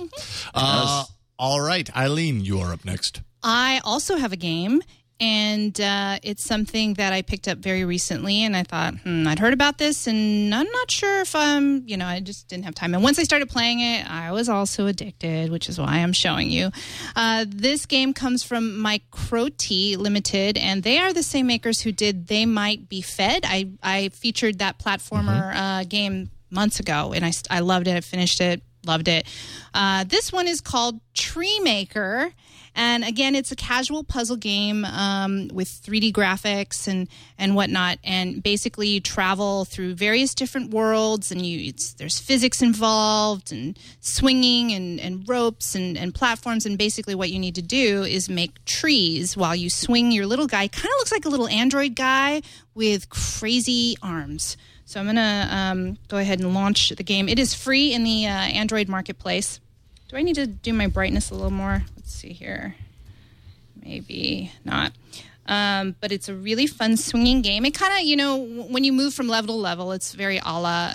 All right, Eileen, you are up next. I also have a game. And it's something that I picked up very recently, and I thought, I'd heard about this, and I'm not sure if I just didn't have time. And once I started playing it, I was also addicted, which is why I'm showing you. This game comes from Microti Limited, and they are the same makers who did They Might Be Fed. I featured that platformer game months ago, and I loved it. I finished it, loved it. This one is called Tree Maker. And again, it's a casual puzzle game with 3D graphics and whatnot. And basically, you travel through various different worlds, and there's physics involved, and swinging, and ropes, and platforms. And basically, what you need to do is make trees while you swing your little guy. Kind of looks like a little android guy with crazy arms. So I'm gonna go ahead and launch the game. It is free in the Android marketplace. Do I need to do my brightness a little more? Let's see here. Maybe not. But it's a really fun swinging game. It kind of, when you move from level to level, it's very a la,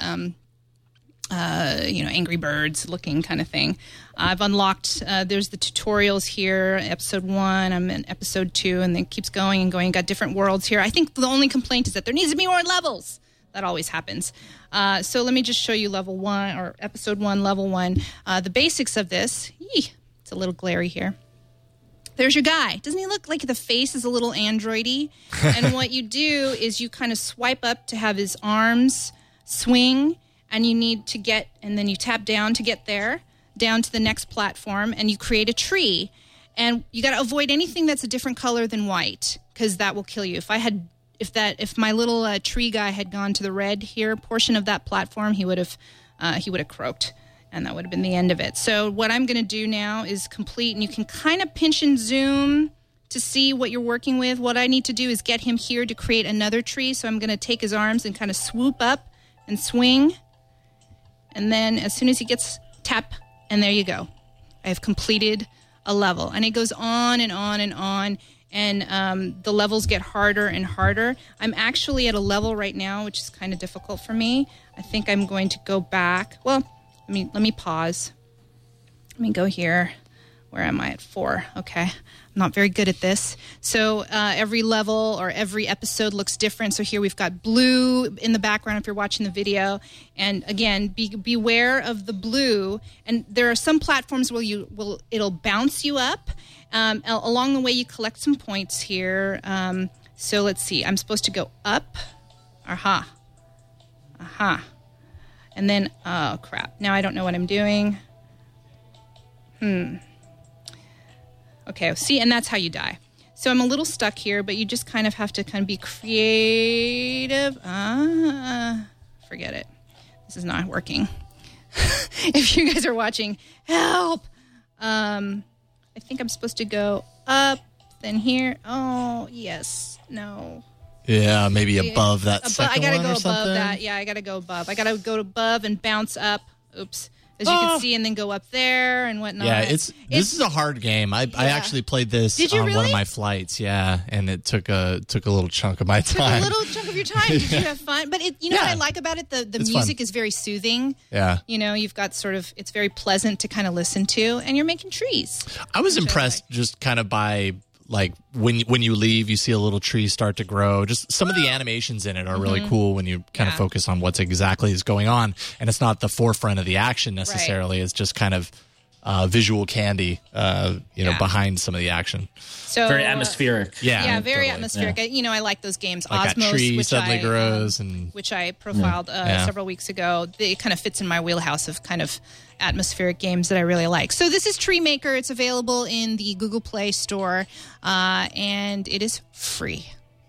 Angry Birds looking kind of thing. I've unlocked, there's the tutorials here, episode 1, I'm in episode 2, and then it keeps going and going. Got different worlds here. I think the only complaint is that there needs to be more levels. That always happens. So let me just show you level 1 or episode 1, level 1. The basics of this. It's a little glary here. There's your guy. Doesn't he look like the face is a little androidy? And what you do is you kind of swipe up to have his arms swing, and you need to get, and then you tap down to get there, down to the next platform, and you create a tree. And you got to avoid anything that's a different color than white, because that will kill you. If my little tree guy had gone to the red here portion of that platform, he would have croaked, and that would have been the end of it. So what I'm going to do now is complete, and you can kind of pinch and zoom to see what you're working with. What I need to do is get him here to create another tree. So I'm going to take his arms and kind of swoop up and swing And then as soon as he gets tap, and there you go. I have completed a level. And it goes on and on and on. And the levels get harder and harder. I'm actually at a level right now, which is kind of difficult for me. I think I'm going to go back. Well, let me pause. Let me go here. Where am I at 4? Okay. I'm not very good at this. So every level or every episode looks different. So here we've got blue in the background if you're watching the video. And again, beware of the blue. And there are some platforms where it'll bounce you up. Along the way, you collect some points here. So let's see. I'm supposed to go up. Aha. And then, oh, crap. Now I don't know what I'm doing. Okay, see, and that's how you die. So I'm a little stuck here, but you just kind of have to be creative. Forget it. This is not working. If you guys are watching, help! I think I'm supposed to go up, then here. Oh, yes. No. Yeah, maybe above that second one or something? I gotta go above that. Yeah, I gotta go above. I gotta go above and bounce up. Oops. As you can see, and then go up there and whatnot. Yeah, this is a hard game. I actually played this on one of my flights. Yeah, and it took a little chunk of my time. A little chunk of your time. Did you have fun? But what I like about it, the music is very soothing. Yeah, you've got it's very pleasant to kind of listen to, and you're making trees. I was impressed just kind of by. Like when you leave, you see a little tree start to grow. Just some of the animations in it are really cool when you kind of focus on what's exactly is going on, and it's not the forefront of the action necessarily. Right. It's just kind of visual candy, behind some of the action. So very atmospheric. Yeah, very atmospheric. Yeah. I like those games. Like Osmos, that tree suddenly grows, and which I profiled several weeks ago. It kind of fits in my wheelhouse of kind of atmospheric games that I really like. So this is Tree Maker. It's available in the Google Play Store, and it is free.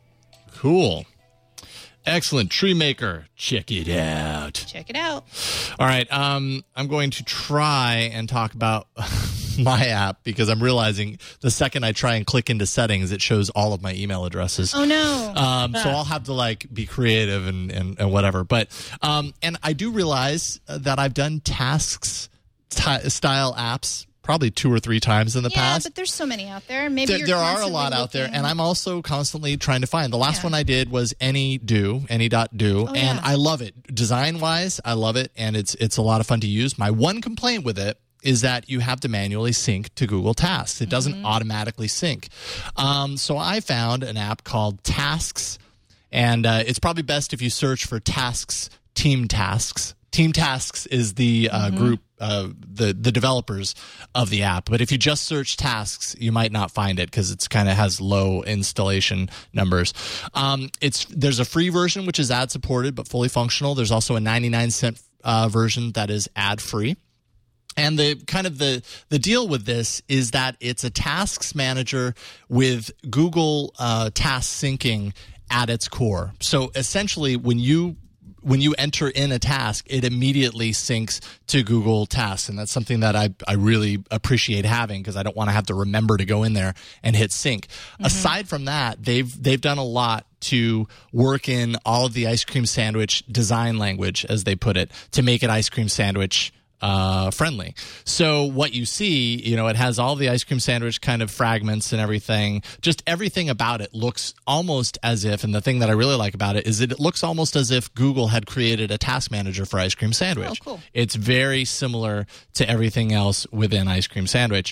Cool. Excellent. Tree Maker. Check it out. Check it out. All right. I'm going to try and talk about my app because I'm realizing the second I try and click into settings, it shows all of my email addresses. Oh, no. So I'll have to be creative and whatever. But and I do realize that I've done tasks style apps probably 2 or 3 times in the past. Yeah, but there's so many out there. Maybe there are a lot out there, and I'm also constantly trying to find. The last one I did was any.do, and I love it. Design-wise, I love it, and it's a lot of fun to use. My one complaint with it is that you have to manually sync to Google Tasks. It doesn't automatically sync. So I found an app called Tasks, and it's probably best if you search for Tasks, Team Tasks. Team Tasks is the group, the developers of the app. But if you just search Tasks, you might not find it because it's kind of has low installation numbers. There's a free version which is ad supported but fully functional. There's also a 99-cent version that is ad free. And the deal with this is that it's a tasks manager with Google task syncing at its core. So essentially, when you enter in a task, it immediately syncs to Google Tasks. And that's something that I really appreciate having because I don't want to have to remember to go in there and hit sync. Aside from that, they've done a lot to work in all of the ice cream sandwich design language, as they put it, to make it ice cream sandwich friendly. So what you see, it has all the ice cream sandwich kind of fragments and everything. Just everything about it looks almost as if, and the thing that I really like about it is that it looks almost as if Google had created a task manager for ice cream sandwich. Oh, cool. It's very similar to everything else within ice cream sandwich.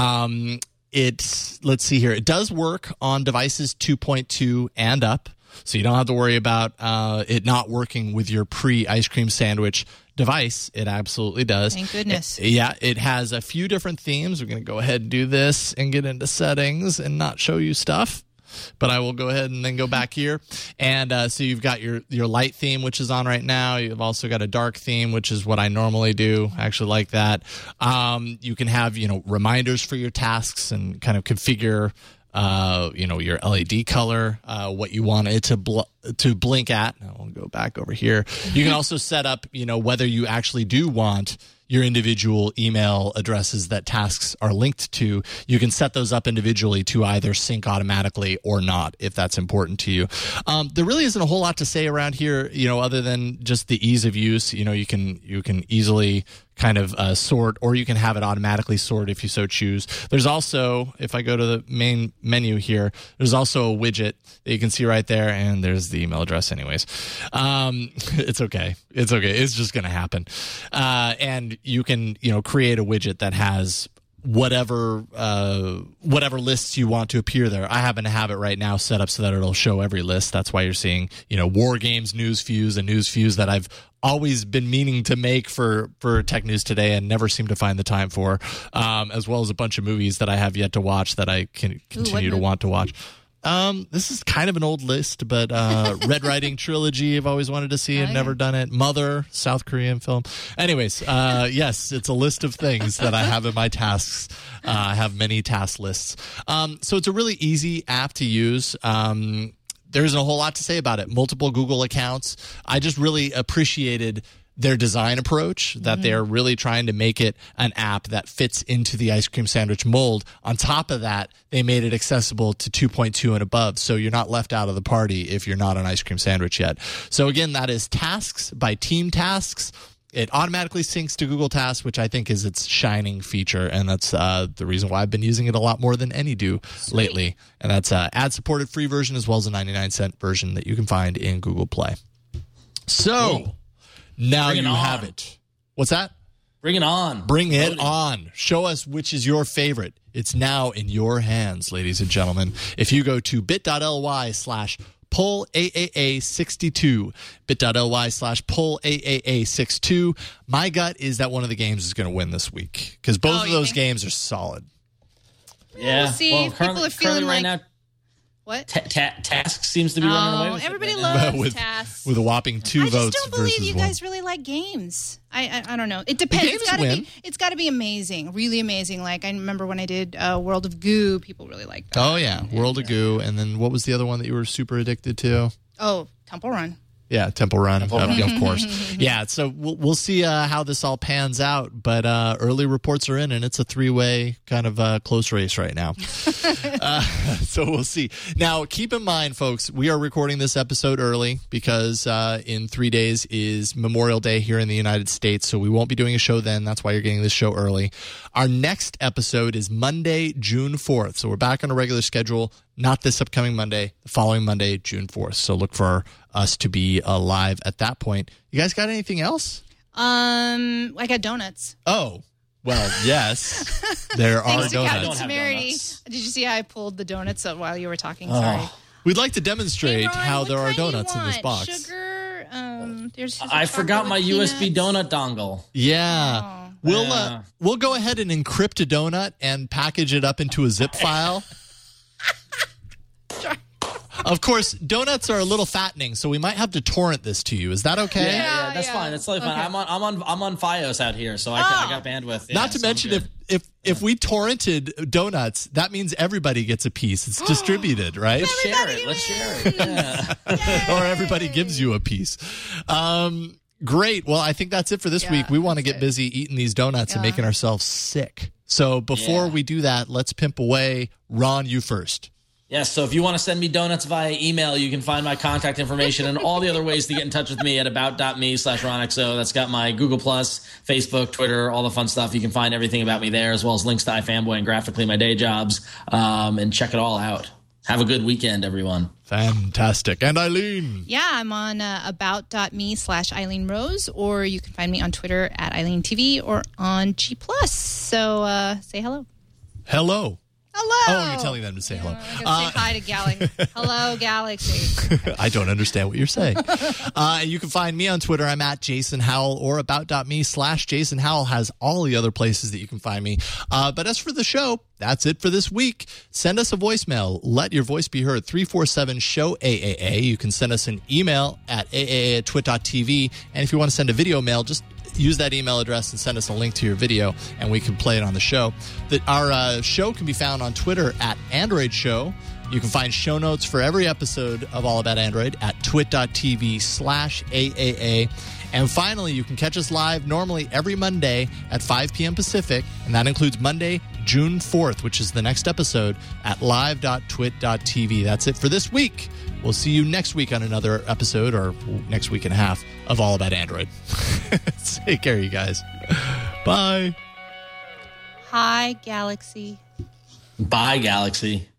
Let's see here. It does work on devices 2.2 and up. So you don't have to worry about it not working with your pre-ice cream sandwich device. It absolutely does. Thank goodness. It has a few different themes. We're going to go ahead and do this and get into settings and not show you stuff. But I will go ahead and then go back here. And so you've got your light theme, which is on right now. You've also got a dark theme, which is what I normally do. I actually like that. You can have, reminders for your tasks and kind of configure your LED color, what you want it to blink at. I'll go back over here. You can also set up, whether you actually do want your individual email addresses that tasks are linked to, you can set those up individually to either sync automatically or not, if that's important to you. There really isn't a whole lot to say around here, other than just the ease of use. You can easily kind of sort, or you can have it automatically sort if you so choose. There's also, if I go to the main menu here, there's also a widget that you can see right there, and there's the email address anyways. It's okay. It's just going to happen. And you can, create a widget that has whatever lists you want to appear there. I happen to have it right now set up so that it'll show every list. That's why you're seeing, War Games news fuse, a news fuse that I've always been meaning to make for Tech News Today and never seem to find the time for, as well as a bunch of movies that I have yet to watch that I can continue to want to watch. This is kind of an old list, but Red Riding Trilogy I've always wanted to see and never done it. Mother, South Korean film. Anyways, yes, it's a list of things that I have in my tasks. I have many task lists. So it's a really easy app to use. There isn't a whole lot to say about it. Multiple Google accounts. I just really appreciated their design approach, that they're really trying to make it an app that fits into the ice cream sandwich mold. On top of that, they made it accessible to 2.2 and above, so you're not left out of the party if you're not an ice cream sandwich yet. So again, that is Tasks by Team Tasks. It automatically syncs to Google Tasks, which I think is its shining feature, and that's the reason why I've been using it a lot more than AnyDo lately. And that's an ad-supported free version as well as a 99-cent version that you can find in Google Play. So now you have it. What's that? Bring it on. Bring it on. Show us which is your favorite. It's now in your hands, ladies and gentlemen. If you go to bit.ly/PullAAA62, bit.ly/PullAAA62, my gut is that one of the games is going to win this week because both of those games are solid. Yeah. We'll see. People are feeling right like... now, What? Tasks seems to be running away with everybody it loves Tasks. With a whopping 2 votes. I just don't believe versus you one. guys really like games. I don't know. It depends. It's got to be amazing, really amazing. Like I remember when I did World of Goo, people really liked that. Oh yeah, World of Goo, and then what was the other one that you were super addicted to? Oh, Temple Run. Yeah, Temple Run, of course. Yeah, so we'll see how this all pans out, but early reports are in, and it's a 3-way kind of close race right now. So we'll see. Now, keep in mind, folks, we are recording this episode early because in 3 days is Memorial Day here in the United States, so we won't be doing a show then. That's why you're getting this show early. Our next episode is Monday, June 4th, so we're back on a regular schedule. Not this upcoming Monday, the following Monday, June 4th. So look for us to be live at that point. You guys got anything else? I got donuts. Oh, well, yes. There are donuts. Did you see how I pulled the donuts up while you were talking? Sorry. We'd like to demonstrate how there are donuts in this box. Sugar? I forgot my USB donut dongle. Yeah. We'll go ahead and encrypt a donut and package it up into a zip file. Of course, donuts are a little fattening, so we might have to torrent this to you. Is that okay? Yeah, that's fine. That's totally fine. I'm on FiOS out here, so I got bandwidth. Yeah, not to mention if we torrented donuts, that means everybody gets a piece. It's distributed, right? Let's share it. Yeah. Or everybody gives you a piece. Great. Well, I think that's it for this week. We want to get busy eating these donuts and making ourselves sick. So before we do that, let's pimp away. Ron, you first. Yes, so if you want to send me donuts via email, you can find my contact information and all the other ways to get in touch with me at about.me/RonXO. That's got my Google+, Facebook, Twitter, all the fun stuff. You can find everything about me there, as well as links to iFanboy and Graphically, my day jobs, and check it all out. Have a good weekend, everyone. Fantastic. And Eileen? Yeah, I'm on about.me/Eileen Rose, or you can find me on Twitter at EileenTV or on G+. So say hello. Hello. Hello. Oh, you're telling them to say hello. Say hi to Galaxy. Hello, Galaxy. I don't understand what you're saying. You can find me on Twitter. I'm at Jason Howell, or about.me/Jason Howell has all the other places that you can find me. But as for the show, that's it for this week. Send us a voicemail. Let your voice be heard. 347-SHOW-AAA. You can send us an email at aaa@twit.tv. And if you want to send a video mail, just use that email address and send us a link to your video, and we can play it on the show. Our show can be found on Twitter at Android Show. You can find show notes for every episode of All About Android at twit.tv/AAA. And finally, you can catch us live normally every Monday at 5 p.m. Pacific, and that includes Monday, June 4th, which is the next episode, at live.twit.tv. That's it for this week. We'll see you next week on another episode, or next week and a half, of All About Android. Take care, you guys. Bye. Hi, Galaxy. Bye, Galaxy.